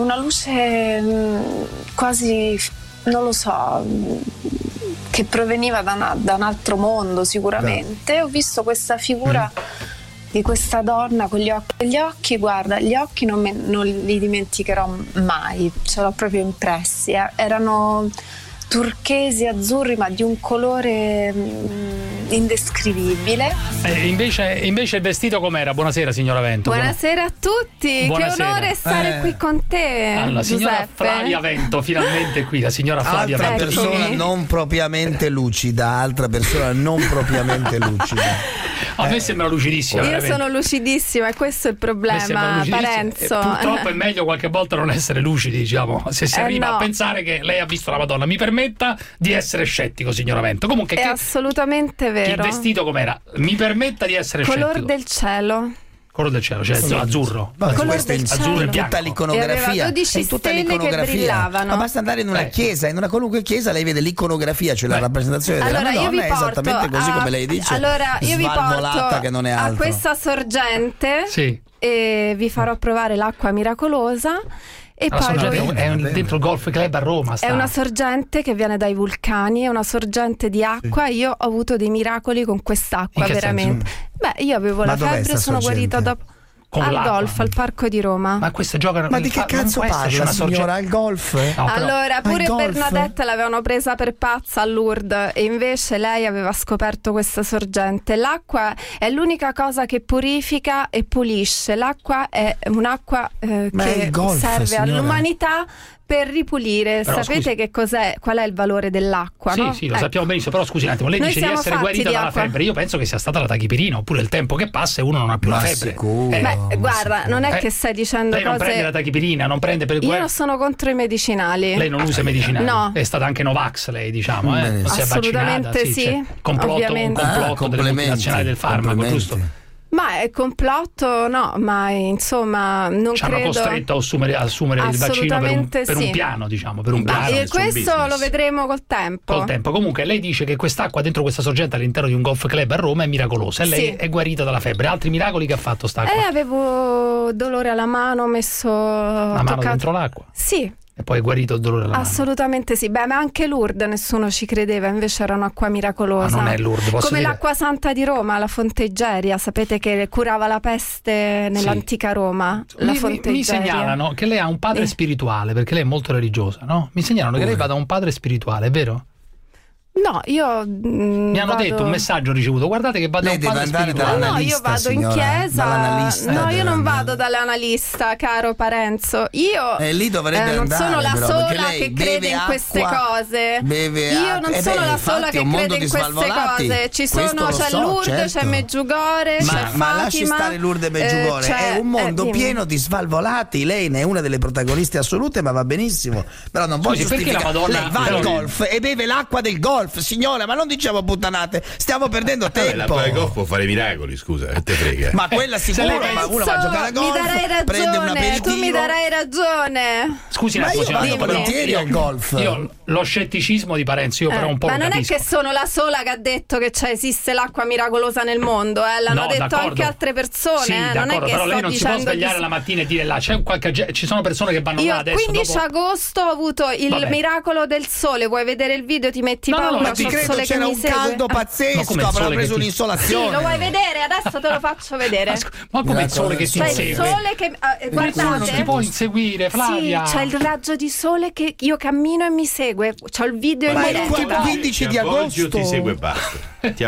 quasi, non lo so, che proveniva da un altro mondo sicuramente. Ho visto questa figura di questa donna con gli occhi, guarda, gli occhi non li dimenticherò mai, ce l'ho proprio impressi, erano turchesi, azzurri, ma di un colore indescrivibile. Invece il vestito com'era? Buonasera signora Vento. Buonasera a tutti. Buonasera. Che onore stare qui con te. La signora Giuseppe. Flavia Vento, finalmente qui, la signora Flavia altra Vento. persona non propriamente lucida, A me sembra lucidissima. Io sono lucidissima e questo è il problema, Parenzo. Purtroppo è meglio qualche volta non essere lucidi, diciamo, se si arriva a pensare che lei ha visto la Madonna. Mi permetta di essere scettico, signora Vento. Comunque è assolutamente vero. Il vestito com'era? Mi permetta di essere scettico. Color del cielo. Colore del cielo, cioè azzurro. Questo è azzurro, in tutta l'iconografia. 12 stelle che brillavano. Ma basta andare in una chiesa, in una qualunque chiesa lei vede l'iconografia, cioè la rappresentazione della Madonna, è esattamente così come lei dice. Allora io vi porto che non è altro. a questa sorgente e vi farò provare l'acqua miracolosa. E la sorgente è dentro il Golf Club a Roma. È una sorgente che viene dai vulcani, è una sorgente di acqua. Io ho avuto dei miracoli con quest'acqua, veramente. Beh, io avevo la febbre, sono guarita dopo. Al golf, al Parco di Roma. Ma queste giocano. Ma di che cazzo parla, signora? Al golf? No, allora, pure Bernadette l'avevano presa per pazza a Lourdes e invece lei aveva scoperto questa sorgente. L'acqua è l'unica cosa che purifica e pulisce. L'acqua è un'acqua che serve all'umanità per ripulire. Però, sapete che cos'è? Qual è il valore dell'acqua? Sì, no? sì, lo sappiamo benissimo. Però scusi un attimo, lei dice di essere guarita dalla febbre. Io penso che sia stata la tachipirina, oppure il tempo che passa e uno non ha più la febbre. Guarda, non è che stai dicendo lei cose. Non prende la tachipirina, non prende per il Io non sono contro i medicinali. Lei non usa i medicinali? No. È stata anche Novax, lei, diciamo, non si è vaccinata. Sì. Complotto delle multinazionali del farmaco, giusto? Ma è complotto, no, ma insomma non ci credo. Ci hanno costretto a assumere il vaccino per un piano, diciamo, per un piano. E questo lo vedremo col tempo. Col tempo. Comunque lei dice che quest'acqua dentro questa sorgente all'interno di un golf club a Roma è miracolosa e lei è guarita dalla febbre. Altri miracoli che ha fatto st'acqua? Avevo dolore alla mano, ho messo la mano dentro l'acqua? Sì. E poi è guarito il dolore alla mano? Assolutamente sì. Beh, ma anche Lourdes nessuno ci credeva, invece era un'acqua miracolosa. Ma non è Lourdes, posso come dire? l'acqua santa di Roma, la Fonte Igeria, sapete che curava la peste nell'antica Roma. La Fonte mi Igeria. segnalano che lei ha un padre spirituale, perché lei è molto religiosa, no? Mi segnalano che lei vada a un padre spirituale, è vero? No, io mi hanno detto un messaggio ricevuto, guardate che vado a un padre spirituale. No, io vado in chiesa. No, io non vado dall'analista, caro Parenzo. Io lì dovrebbe non andare, sono la però, sola che crede in queste cose. Io non sono la sola che crede in queste cose. Ci sono, c'è Lourdes, c'è Medjugorje, c'è Fatima. Ma lasci stare Lourdes e Medjugorje, è un mondo pieno di svalvolati. Lei ne è una delle protagoniste assolute, ma va benissimo. Però non voglio giustificare. Lei va al golf e beve l'acqua del golf. Signora, ma non diciamo puttanate, stiamo perdendo tempo. L'acqua del golf può fare miracoli, scusa, te frega. Ma quella sicuro, ma uno va a giocare a golf, prende un aperitivo. Tu mi darai hai ragione. Scusi, ma io vado volentieri al golf. Io lo scetticismo di Parenzo, io però un po' ma lo non capisco. è che sono la sola che ha detto che esiste l'acqua miracolosa nel mondo, l'hanno detto d'accordo. anche altre persone. Sì, Non è che però lei sto non si può dicendo svegliare la mattina e dire là ci sono persone che vanno là adesso. Io 15 agosto ho avuto il miracolo del sole. Vuoi vedere il video? Ti metti paura. Ti credo, c'era un caldo pazzesco, avrà preso un'isolazione. Sì, lo vuoi vedere? Adesso te lo faccio vedere. Ma come il sole che ti insegue? Il sole che guardate, non ti può inseguire, Flavia. Sì, c'è il raggio di sole che io cammino e mi segue. C'ho il video in diretta. Il 15 di agosto ti segue e basta.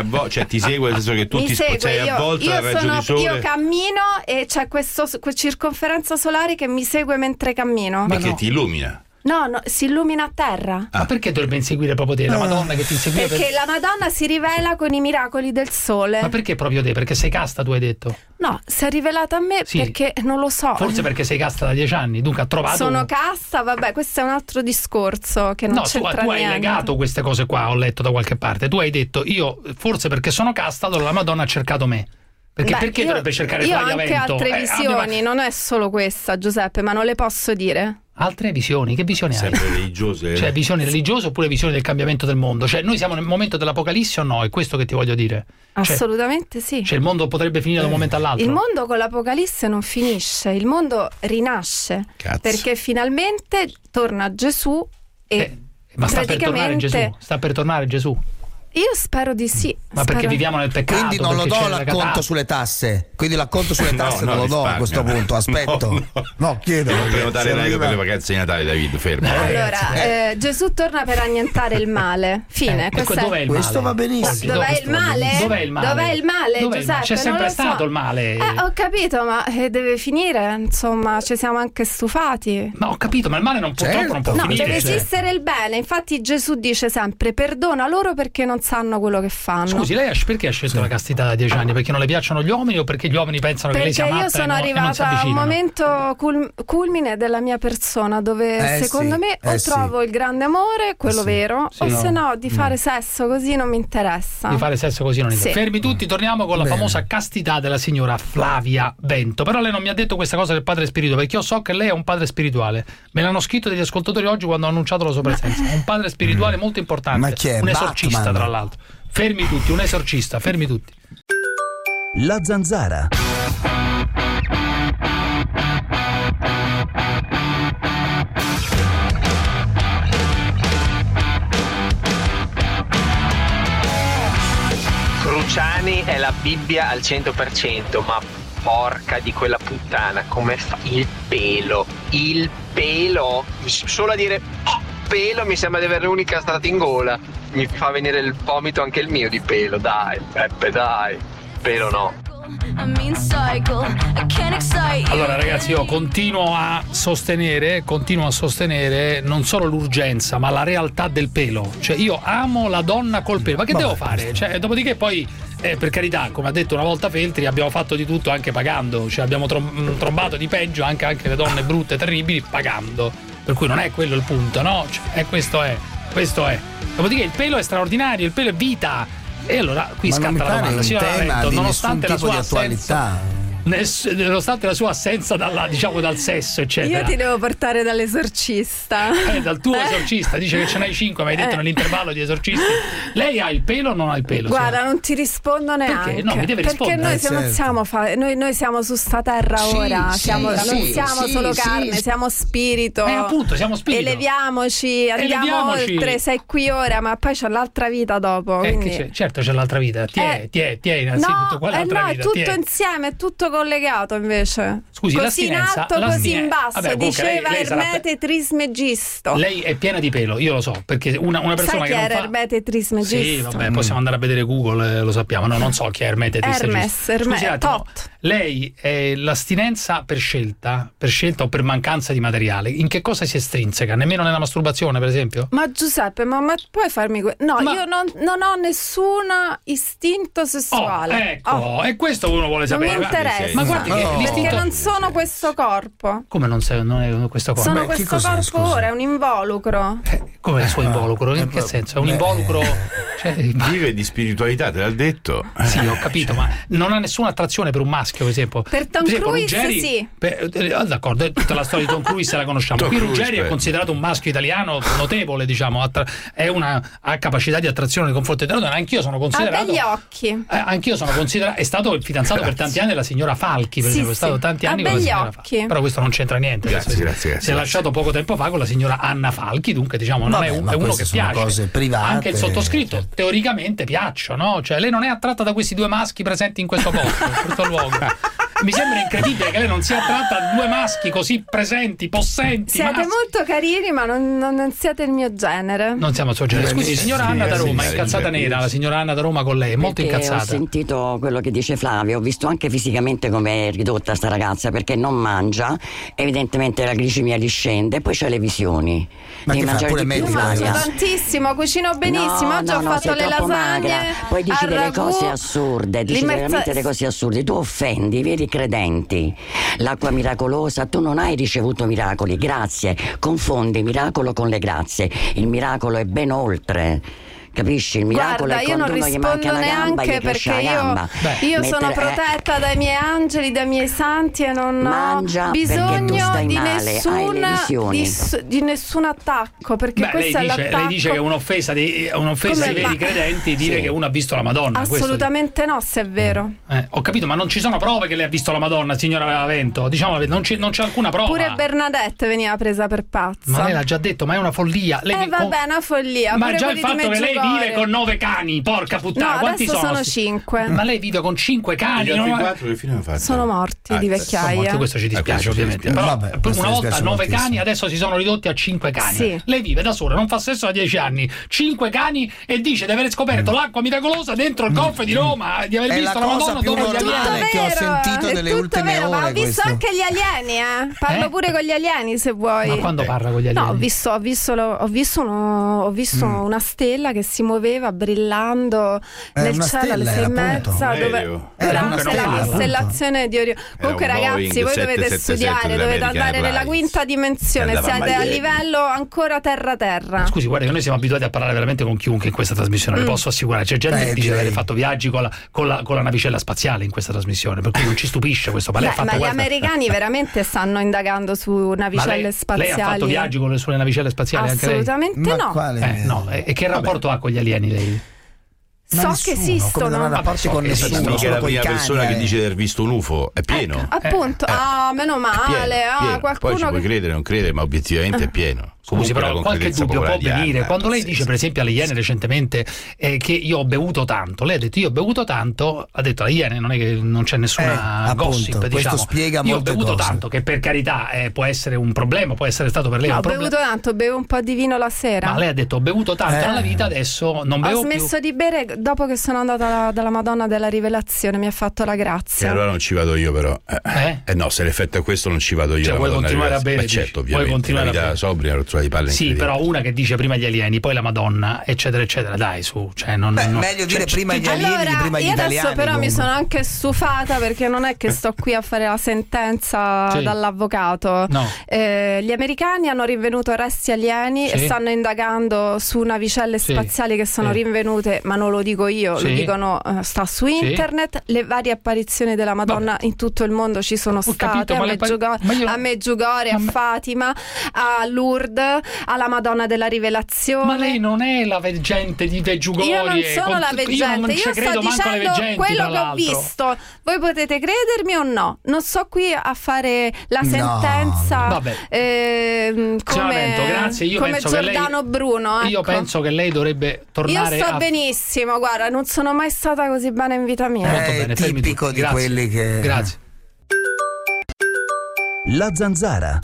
Ti segue nel senso che tu sei avvolto dal raggio di sole. Io cammino e c'è questa circonferenza solare che mi segue mentre cammino. Perché ti illumina. No, si illumina a terra. Ma perché dovrebbe inseguire proprio te? La Madonna che ti insegue? Perché la Madonna si rivela con i miracoli del sole. Ma perché proprio te? Perché sei casta, tu hai detto? No, si è rivelata a me perché non lo so. Forse perché sei casta da 10 anni, dunque ha trovato... Sono casta, vabbè, questo è un altro discorso che non c'entra tu niente. Hai legato queste cose qua, ho letto da qualche parte. Tu hai detto, io forse perché sono casta, allora la Madonna ha cercato me. Perché dovrebbe cercare Flavia Vento? Io ho anche altre visioni, non è solo questa, Giuseppe, ma non le posso dire. Altre visioni? Che visioni hai? Sempre religiose. Cioè visioni religiose oppure visioni del cambiamento del mondo? Cioè noi siamo nel momento dell'Apocalisse o no? È questo che ti voglio dire. Assolutamente sì. Cioè il mondo potrebbe finire da un momento all'altro. Il mondo con l'Apocalisse non finisce, il mondo rinasce. Cazzo. Perché finalmente torna Gesù e ma sta per tornare Gesù? Sta per tornare Gesù? Io spero di sì. Ma perché viviamo nel peccato? Quindi non lo do l'acconto sulle tasse. Quindi l'acconto sulle tasse non lo do a questo punto. Aspetto. No, chiedo. Non prenotare l'ego per le vacanze di Natale, David, fermo. Allora, Gesù torna per annientare il male. Fine. Dov'è il male? Questo va benissimo. Dov'è il male? Dov'è il male? Dov'è il male, Giuseppe? C'è sempre stato il male. Ho capito, ma deve finire. Insomma, ci siamo anche stufati. Ma ho capito, ma il male purtroppo non può finire. Deve esistere il bene. Infatti Gesù dice sempre perdona loro perché non sanno quello che fanno. Scusi, lei perché ha scelto la castità da 10 anni? Perché non le piacciono gli uomini o perché gli uomini pensano che lei sia matta? Perché io sono arrivata a un momento culmine della mia persona dove secondo me o trovo il grande amore, quello vero, o se no di fare sesso così non mi interessa. Di fare sesso così non interessa. Fermi tutti, torniamo con la famosa castità della signora Flavia Vento. Però lei non mi ha detto questa cosa del padre spirituale, perché io so che lei è un padre spirituale. Me l'hanno scritto degli ascoltatori oggi quando ho annunciato la sua presenza. Un padre spirituale molto importante. Ma chi è? Un esorcista, Batman, tra l'altro. Fermi tutti, un esorcista, fermi tutti. La Zanzara. Cruciani è la Bibbia al 100%, ma porca di quella puttana, come fa il pelo, solo a dire pelo mi sembra di avere l'unica strata in gola, mi fa venire il vomito anche il mio di pelo, dai Peppe, dai, pelo no. Allora ragazzi, io continuo a sostenere non solo l'urgenza ma la realtà del pelo. Cioè io amo la donna col pelo, ma che devo fare? Cioè, dopodiché poi per carità, come ha detto una volta Feltri, abbiamo fatto di tutto anche pagando. Cioè abbiamo trombato di peggio anche le donne brutte, terribili, pagando. Per cui non è quello il punto, no? Cioè, questo è. Dopodiché il pelo è straordinario, il pelo è vita. E allora qui scatta la domanda, signora Vento, nonostante la sua assenza, nonostante la sua assenza dal sesso, eccetera. Io ti devo portare dall'esorcista. Dal tuo esorcista, dice che ce n'hai 5, mi hai detto nell'intervallo di esorcisti. Lei ha il pelo o non ha il pelo? Guarda, non ti rispondo neanche. Perché? No, mi deve rispondere. Perché noi siamo su sta terra ora, non siamo solo carne, siamo spirito. Appunto, siamo spirito. Eleviamoci, andiamo oltre, sei qui ora, ma poi c'è l'altra vita dopo. Certo c'è l'altra vita. Ti è innanzitutto quell'altra vita. No, è tutto insieme, è tutto collegato invece. Scusi, così in alto, così in basso, diceva Ermete Trismegisto. Lei è piena di pelo, io lo so, perché una persona sai che era Ermete Trismegisto? Sì, vabbè, possiamo andare a vedere Google, lo sappiamo. No, non so chi è Ermete Trismegisto. Hermes, lei l'astinenza per scelta o per mancanza di materiale, in che cosa si estrinseca? Nemmeno nella masturbazione, per esempio? Ma Giuseppe, ma puoi farmi io non ho nessun istinto sessuale. E questo uno vuole sapere. Non mi interessa. Ma guardi perché non sono questo corpo. Come non è questo corpo? Sono questo corpo ora, è un involucro. Come il suo involucro? In che senso? È un involucro? Vive di spiritualità, te l'ha detto. Sì, ho capito, ma non ha nessuna attrazione per un maschio, per esempio. Per Tom Cruise, sì. D'accordo, tutta la storia di Tom Cruise la conosciamo. Qui Ruggeri è considerato un maschio italiano notevole, diciamo, ha capacità di attrazione nei confronti della donna. Anch'io sono considerato. Ha begli occhi. Anch'io sono considerato. È stato il fidanzato per tanti anni della signora Falchi, per esempio, è stato tanti anni con la signora Falchi. Però questo non c'entra niente. Grazie. Si è lasciato poco tempo fa con la signora Anna Falchi, dunque diciamo è uno che piace. Cose private. Anche il sottoscritto teoricamente piacciono, no? Cioè lei non è attratta da questi due maschi presenti in questo posto, in questo luogo. Mi sembra incredibile che lei non sia attratta da due maschi così presenti, possenti. Siete molto carini, ma non siete il mio genere. Non siamo il suo genere. Scusi, signora Anna da Roma, incazzata nera, la signora Anna da Roma con lei, è molto incazzata. Ho sentito quello che dice Flavio, ho visto anche fisicamente come è ridotta sta ragazza, perché non mangia, evidentemente la glicemia gli scende, e poi c'è le visioni. Ma che fa pure me, mangio tantissimo, cucino benissimo, oggi ho fatto le lasagne. Magra. Poi dici delle cose assurde, dici veramente delle cose assurde, tu offendi i veri credenti. L'acqua miracolosa, tu non hai ricevuto miracoli, grazie, confondi miracolo con le grazie, il miracolo è ben oltre. Capisci? Il miracolo Guarda, è quando uno gli manca una gamba e gli cresce la gamba. Io sono protetta dai miei angeli, dai miei santi, e non ho bisogno di nessun attacco, perché questo è l'attacco. Lei dice che è un'offesa ai veri credenti dire che uno ha visto la Madonna. Assolutamente no, se è vero. Ho capito, ma non ci sono prove che lei ha visto la Madonna, signora Avento. Diciamo, non c'è alcuna prova. Pure Bernadette veniva presa per pazza. Ma lei l'ha già detto, ma è una follia. Vabbè, è una follia. Ma già il fatto che lei vive con 9 cani, porca puttana. No, quanti sono 5. Ma lei vive con 5 cani. Gli altri 4 che fine hanno fatto? Sono morti di vecchiaia. Questo ci dispiace, ovviamente. Però una volta 9 cani, adesso si sono ridotti a 5 cani. Sì. Lei vive da sola, non fa sesso da 10 anni, 5 cani, e dice di aver scoperto l'acqua miracolosa dentro il golfo di Roma, di aver visto la Madonna dopo gli alieni. Che ho sentito nelle ultime ore. Ma ho visto anche gli alieni, Parlo pure con gli alieni, se vuoi. Ma quando parla con gli alieni? No, ho visto una stella che si muoveva brillando nel cielo alle 6:30, dove era la costellazione di Orione. Comunque ragazzi, voi dovete studiare, dovete andare nella quinta dimensione, siete a livello ancora terra. Scusi, guarda, noi siamo abituati a parlare veramente con chiunque in questa trasmissione, le posso assicurare. C'è gente che dice di aver fatto viaggi con la navicella spaziale in questa trasmissione, per cui non ci stupisce questo. Ma gli americani veramente stanno indagando su navicelle spaziali. Lei ha fatto viaggi con le sue navicelle spaziali? Assolutamente anche lei? No. E che rapporto ha con gli alieni lei? So che esistono. Non ha rapporti con nessuno. Mica è la prima persona che dice di aver visto un UFO, è pieno. Appunto, meno male. Qualcuno poi ci puoi credere o non credere, ma obiettivamente è pieno. Scusi, però qualche dubbio può venire. Quando lei dice, per esempio, alle Iene recentemente che io ho bevuto tanto, lei ha detto io ho bevuto tanto, ha detto alle Iene non è che non c'è nessuna gossip, questo diciamo. Spiega io ho molte bevuto cose. tanto, che per carità può essere un problema, può essere stato per lei un problema. Ho bevuto tanto, bevo un po' di vino la sera. Ma lei ha detto ho bevuto tanto nella vita, adesso non bevo più. Ho smesso di bere dopo che sono andata dalla Madonna della Rivelazione, mi ha fatto la grazia. E allora non ci vado io, però. No, se l'effetto è questo non ci vado io. Cioè, vuoi continuare a bere? Certo, ovviamente. La vita sobria, rottura di palle. Sì, però una che dice prima gli alieni, poi la Madonna, eccetera, eccetera. Dai, su. Cioè, meglio dire prima gli alieni di prima gli italiani. Adesso però mi sono anche stufata, perché non è che sto qui a fare la sentenza dall'avvocato. No. Gli americani hanno rinvenuto resti alieni e stanno indagando su navicelle spaziali che sono rinvenute, ma non lo dico io, lo dicono, sta su internet. Le varie apparizioni della Madonna in tutto il mondo ci sono state, a Medjugorje, a Fatima, a Lourdes, alla Madonna della Rivelazione. Ma lei non è la veggente di Medjugorje. Io non sono la veggente, io sto dicendo quello che ho visto. Voi potete credermi o no? Non sto qui a fare la sentenza come Giordano Bruno. Io penso che lei dovrebbe tornare. Io sto benissimo, guarda, non sono mai stata così bene in vita mia. Molto bene, tipico di quelli che. Grazie. La Zanzara.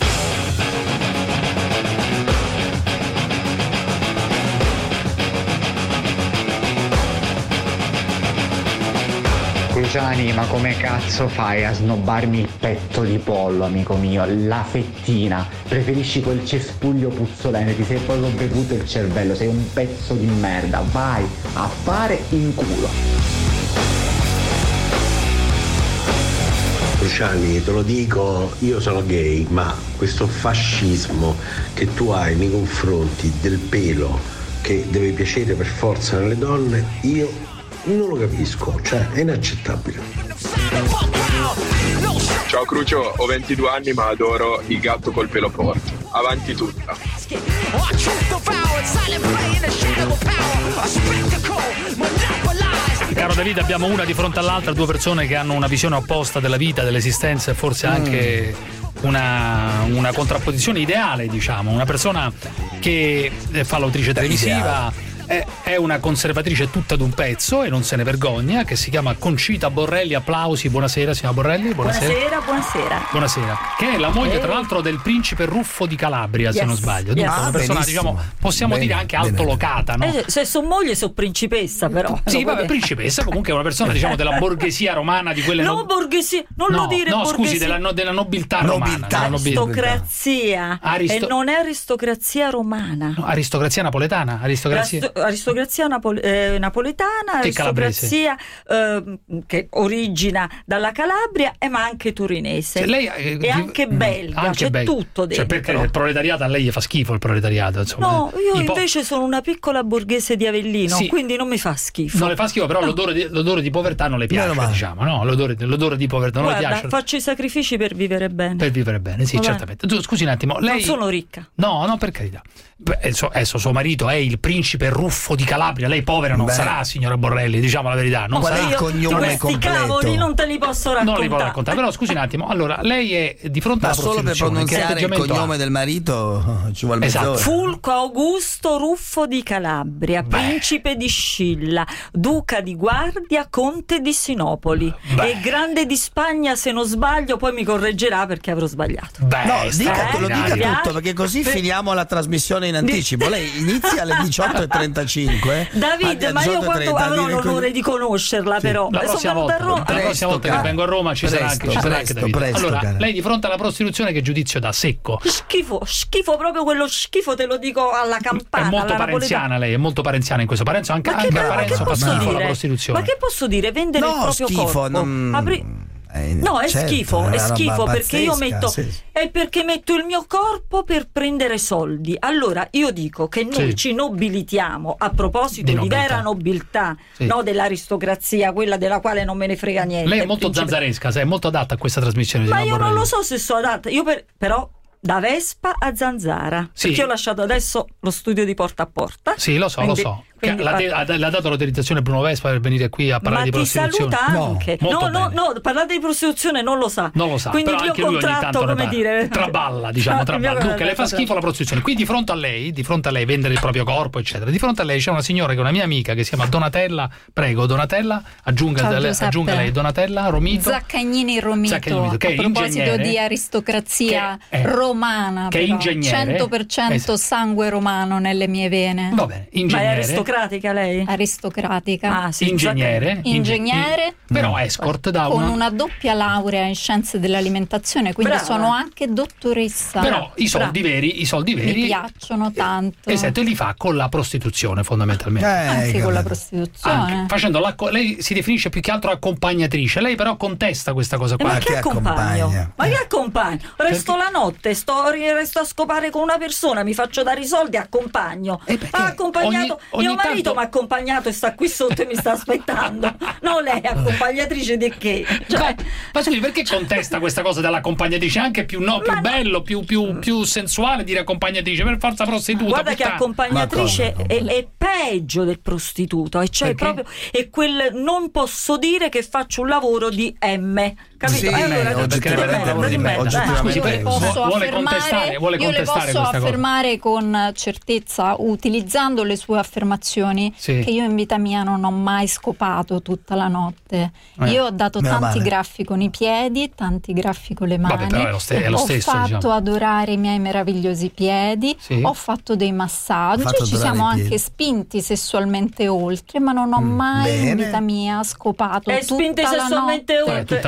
Cruciani, ma come cazzo fai a snobbarmi il petto di pollo, amico mio? La fettina. Preferisci quel cespuglio puzzolente, ti sei proprio bevuto il cervello, sei un pezzo di merda. Vai a fare in culo. Cruciani, te lo dico, io sono gay, ma questo fascismo che tu hai nei confronti del pelo, che che deve piacere per forza alle donne, io non lo capisco, cioè è inaccettabile. Ciao Crucio, ho 22 anni ma adoro il gatto col pelo corto. Avanti tutta. Caro David, abbiamo una di fronte all'altra, due persone che hanno una visione opposta della vita, dell'esistenza e forse anche una contrapposizione ideale, diciamo. Una persona che fa l'autrice televisiva, è una conservatrice tutta d'un pezzo e non se ne vergogna, che si chiama Concita Borrelli. Applausi, buonasera signora Borrelli. Buonasera. Che è la moglie tra l'altro del principe Ruffo di Calabria, se non sbaglio. Dunque, una persona, diciamo, possiamo dire anche altolocata, no? Se sono moglie sono principessa, però. Sì, vabbè, principessa, comunque è una persona, diciamo, della borghesia romana, di quelle borghesia, non lo dire borghesia. Scusi, della nobiltà romana. Aristocrazia. E non è aristocrazia romana. No, aristocrazia napoletana, aristocrazia napoletana, aristocrazia che origina dalla Calabria, ma anche torinese, cioè, lei, e anche belga, c'è tutto dentro. Cioè, perché il proletariato a lei gli fa schifo, il proletariato, insomma. No, io invece sono una piccola borghese di Avellino, quindi non mi fa schifo. Non le fa schifo, però l'odore di povertà non le piace, diciamo, no? L'odore di povertà non le piace. Faccio i sacrifici per vivere bene. Per vivere bene, sì, certamente. Tu, scusi un attimo, lei... Non sono ricca. No, per carità. Adesso suo marito è il principe Ruffo di Calabria, lei povera non sarà, signora Borrelli, diciamo la verità. Non sarà. Il cognome questi cavoli non te li posso raccontare. Non li può raccontare, però scusi un attimo, allora lei è di fronte alla prostituzione. Solo per pronunciare il cognome del marito ci vuole mezz'ora. Fulco Augusto Ruffo di Calabria, principe di Scilla, duca di Guardia, conte di Sinopoli e grande di Spagna, se non sbaglio, poi mi correggerà perché avrò sbagliato. Dica tutto, perché così finiamo la trasmissione in anticipo. Lei inizia alle 18:35. David, ma io quando avrò l'onore di conoscerla, però la prossima volta che vengo a Roma ci sarà anche David. Allora, lei di fronte alla prostituzione che giudizio dà? Secco. Schifo, proprio quello schifo, te lo dico alla campana. È molto parenziana lei, è molto parenziana in questo. Parenzo anche Parenzo fa schifo la prostituzione. Ma che posso dire? Vendere il proprio corpo. No, è schifo perché io metto è perché metto il mio corpo per prendere soldi. Allora io dico che noi ci nobilitiamo a proposito di vera nobiltà, no, dell'aristocrazia, quella della quale non me ne frega niente. Lei è molto zanzaresca, è molto adatta a questa trasmissione. Ma io non lo so se sono adatta, però da Vespa a Zanzara, perché ho lasciato adesso lo studio di Porta a Porta. Sì, lo so. L'ha dato l'autorizzazione Bruno Vespa per venire qui a parlare di prostituzione? Ma ti saluta anche. No, parlare di prostituzione non lo sa. Quindi però il mio contratto, come dire, traballa. Dunque le fa schifo la prostituzione. Qui di fronte a lei vendere il proprio corpo, eccetera. Di fronte a lei c'è una signora che è una mia amica che si chiama Donatella. Prego, Donatella, aggiunga lei Donatella Romito. Zaccagnini Romito, che a proposito di aristocrazia romana, che è ingegnere, 100% sangue romano nelle mie vene. Va bene, ingegnere. Ma è aristocratica lei? Aristocratica. Ingegnere, però escort con una doppia laurea in scienze dell'alimentazione, quindi sono anche dottoressa. Però i soldi veri mi piacciono tanto. Esatto, e li fa con la prostituzione fondamentalmente. Anche con la prostituzione. Lei si definisce più che altro accompagnatrice, lei però contesta questa cosa qua. Ma che accompagno? Resto la notte, resto a scopare con una persona, mi faccio dare i soldi, accompagno. Accompagnato mio marito mi ha accompagnato e sta qui sotto e mi sta aspettando. No, lei è accompagnatrice di che? Ma scusi, perché contesta questa cosa dell'accompagnatrice? Anche più più bello, più sensuale dire accompagnatrice, per forza prostituta. Guarda che accompagnatrice è peggio del prostituto, e cioè proprio è quel non posso dire che faccio un lavoro di M, capito? Sì, allora scusi, vuole contestare io le posso affermare con certezza, utilizzando le sue affermazioni, che io in vita mia non ho mai scopato tutta la notte. Io ho dato tanti graffi con i piedi, tanti graffi con le mani. Però è lo stesso, ho fatto adorare i miei meravigliosi piedi, ho fatto dei massaggi, ci siamo anche spinti sessualmente oltre, ma non ho mai in vita mia scopato tutta la notte. Tutta la notte,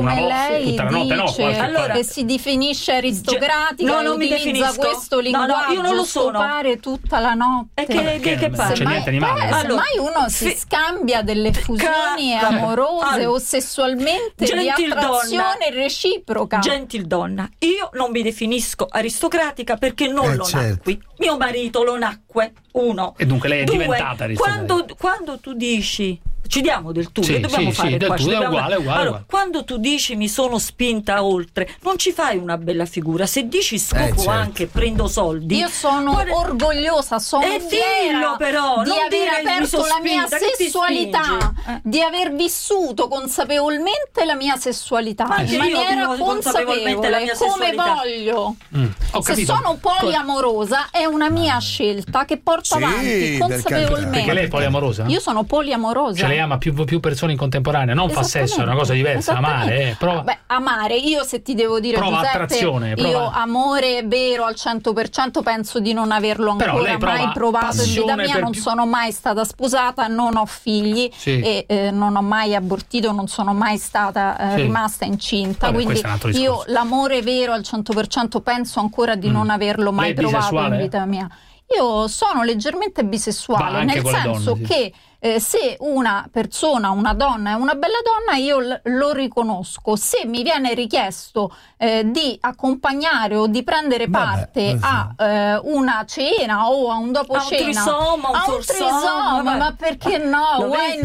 come lei dice, allora, che si definisce aristocratica, non mi utilizza questo linguaggio, io non lo sono. Scopare tutta la notte. Che parla? Semmai uno si scambia delle fusioni amorose o sessualmente di attrazione reciproca. Gentildonna, io non mi definisco aristocratica perché non lo nacqui. Mio marito lo nacque, uno. E dunque lei è diventata aristocratica. Quando tu dici, ci diamo del tu, dobbiamo fare del qua. Tu, è uguale. Allora, quando tu dici mi sono spinta oltre, non ci fai una bella figura. Se dici scopo anche prendo soldi, io sono orgogliosa, sono fiera però, di aver aperto la mia sessualità, di aver vissuto consapevolmente la mia sessualità in maniera consapevole, come voglio. Se sono poliamorosa è una mia scelta che porto avanti consapevolmente. Perché lei è poliamorosa? Io sono poliamorosa. Cioè lei ama più persone in contemporanea, non fa sesso, è una cosa diversa. Amare, amare, io se ti devo dire, prova Giuseppe, attrazione, io amore vero al 100% penso di non averlo ancora mai provato in vita mia, non sono mai stata sposata, non ho figli e non ho mai abortito, non sono mai stata rimasta incinta. Quindi io l'amore vero al 100% penso ancora di non averlo mai provato in vita mia. Io sono leggermente bisessuale, nel senso che se una persona, una donna è una bella donna, io lo riconosco. Se mi viene richiesto di accompagnare o di prendere parte a una cena o a un dopo cena, a un trisoma, ma perché no? Why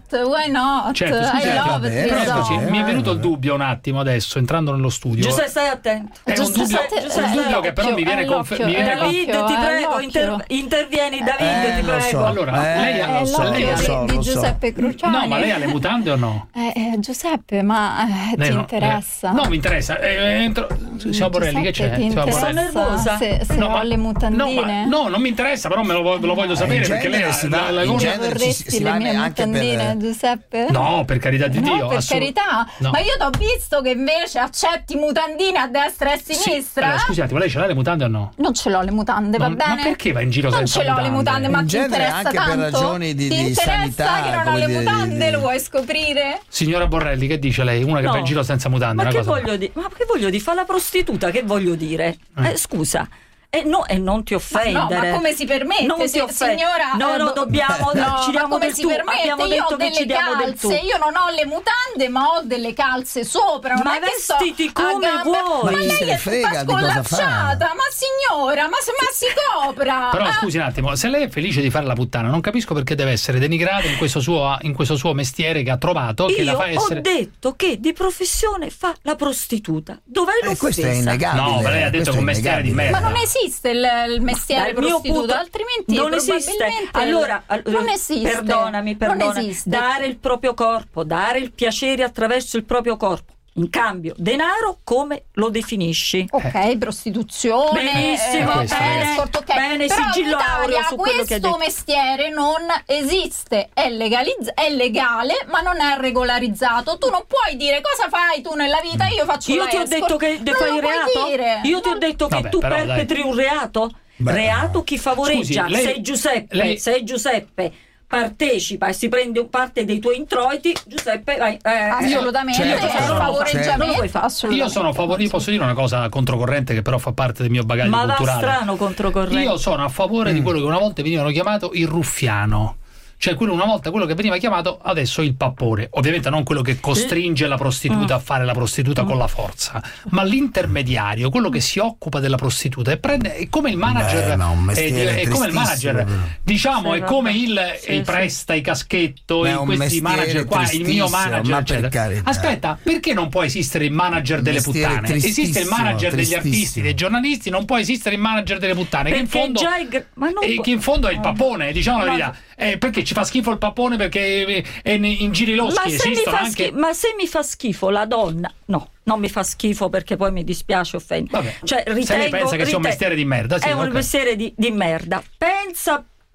not? Certo, I love trisoma. Mi è venuto il dubbio un attimo adesso, entrando nello studio. Giuseppe, stai attento. È un dubbio che però mi viene David, ti prego, intervieni, David, ti prego. Allora, lei ha di Giuseppe Cruciani. No, ma lei ha le mutande o no? Giuseppe, ma ti interessa? No, mi interessa. Signor Borrelli, che c'è? Sono nervosa. Se ho le mutandine? No, non mi interessa, però me lo voglio sapere perché lei vorresti le mie mutandine, Giuseppe? No, per carità di Dio. Per carità. Ma io t'ho visto che invece accetti mutandine a destra e a sinistra. Allora, scusate, ma lei ce l'ha le mutande o no? Non ce l'ho le mutande, va bene? Ma perché va in giro senza mutande? Non ce l'ho le mutande, ma ti interessa anche tanto? Per ragioni di sanità, che non ha le mutande, lo vuoi scoprire? Signora Borrelli, che dice lei? Una che va in giro senza mutande. Ma che voglio dire? Ma che voglio dire? Fa la prostituta, che voglio dire? Scusa. E non ti offendere. Ma come si permette? Non ti signora, dobbiamo ci diamo come del si tu. permette? Io ho delle calze, io non ho le mutande, ma ho delle calze sopra. Ma vestiti come vuoi. Ma lei è tutta scollacciata. Ma signora, ma si copra. Però scusi un attimo, se lei è felice di fare la puttana, non capisco perché deve essere denigrata in questo suo mestiere che ha trovato, che la fa essere. Ho detto che di professione fa la prostituta. Dov'è l'offesa? Questo è innegabile. No, ma lei ha detto che è un mestiere di merda. Ma non esiste il mestiere prostituta, altrimenti non esiste. Allora, non esiste. Perdonami. Non esiste. Dare il proprio corpo, dare il piacere attraverso il proprio corpo. In cambio, denaro come lo definisci? Ok, prostituzione. Benissimo, bene, sigillo aureo su quello che hai detto. Questo mestiere non esiste, è legale, ma non è regolarizzato. Tu non puoi dire cosa fai tu nella vita, io faccio Io ti ho detto che fai reato? Io ti ho detto che tu perpetri un reato? Reato chi favoreggia? Sei Giuseppe. Partecipa e si prende parte dei tuoi introiti, Giuseppe, vai. Assolutamente, Io sono favorevole, posso dire una cosa controcorrente che però fa parte del mio bagaglio culturale. Ma strano controcorrente. Io sono a favore di quello che una volta venivano chiamato il ruffiano. Cioè una volta quello che veniva chiamato adesso il pappone, ovviamente non quello che costringe la prostituta a fare la prostituta con la forza, ma l'intermediario, quello che si occupa della prostituta e prende, è come il manager, è come il manager, diciamo, è come il presta, il caschetto, questi manager qua, il mio manager, eccetera. Aspetta, perché non può esistere il manager delle puttane? Esiste il manager degli artisti, dei giornalisti, non può esistere il manager delle puttane, che in fondo è il pappone, diciamo la verità. Perché ci fa schifo il pappone? Perché in giri loschi esistono anche. Ma se mi fa schifo la donna, no, non mi fa schifo perché poi mi dispiace offendere. Cioè, se lei pensa che sia un mestiere di merda, è un mestiere di merda. Pensa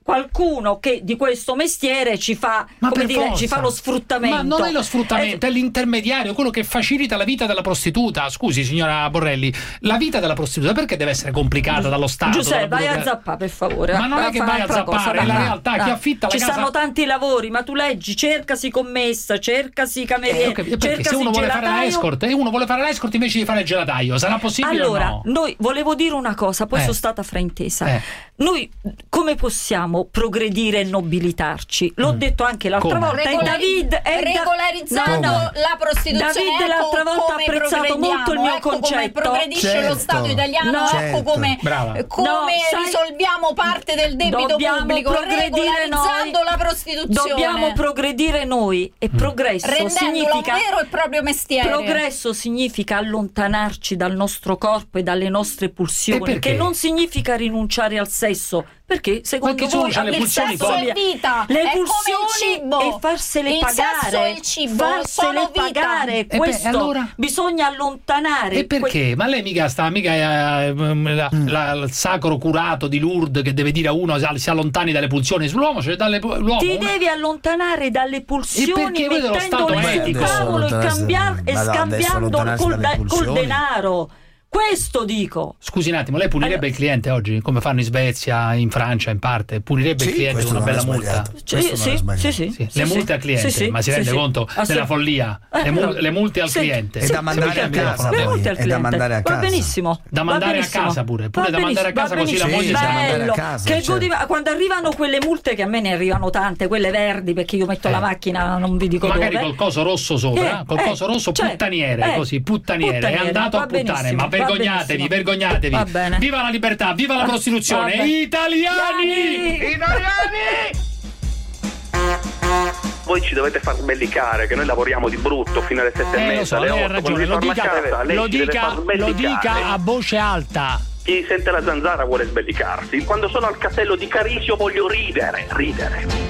qualcuno che di questo mestiere ci fa, ci fa lo sfruttamento. Ma non è lo sfruttamento, è l'intermediario, quello che facilita la vita della prostituta. Scusi, signora Borrelli, la vita della prostituta perché deve essere complicata dallo Stato? Giuseppe, vai a zappare, per favore. Ma non è che vai a zappare, è la realtà. Chi affitta la casa... Ci stanno tanti lavori, ma tu leggi, cercasi commessa, cercasi cameriere, cercasi se uno vuole fare l'escort e uno vuole fare l'escort invece di fare il gelataio, sarà possibile o no? Allora, noi volevo dire una cosa, poi sono stata fraintesa. Noi come possiamo progredire e nobilitarci? L'ho detto anche l'altra volta. Regolarizzando la prostituzione. David l'altra volta ha apprezzato molto il mio concetto. Come progredisce lo Stato italiano, ecco come risolviamo parte del debito pubblico, regolarizzando la prostituzione. Dobbiamo progredire noi, e progresso significa un vero e proprio mestiere. Progresso significa allontanarci dal nostro corpo e dalle nostre pulsioni, che non significa rinunciare al sesso. Perché secondo voi le pulsioni è vita, le è pulsioni come il cibo. E farsele il pagare, il cibo farsele pagare, questo allora? Bisogna allontanare. E perché? Ma lei mica il sacro curato di Lourdes che deve dire a uno si allontani dalle pulsioni sull'uomo, cioè l'uomo. Ti devi allontanare dalle pulsioni mettendole sul tavolo e scambiando col denaro. Questo dico. Scusi un attimo, lei punirebbe il cliente oggi, come fanno in Svezia, in Francia, in parte? Punirebbe il cliente con una bella multa? Sì. Le multe al cliente, ma si rende conto della follia? Le multe al cliente. E da mandare a casa. E da mandare a casa. Va benissimo. Da mandare a casa pure da mandare a casa, così la moglie si da mandare a casa. Quando arrivano quelle multe, che a me ne arrivano tante, quelle verdi, perché io metto la macchina, non vi dico magari dove. Col coso rosso sopra, col coso rosso puttaniere, così, puttaniere. È andato a puttane, ma vergognatevi. Va bene. Viva la libertà, viva la prostituzione. Italiani! Voi ci dovete far sbellicare, che noi lavoriamo di brutto fino alle 7:30, alle 8. Lei ha ragione, lo dica a voce alta. Chi sente la zanzara vuole sbellicarsi. Quando sono al castello di Carisio voglio ridere.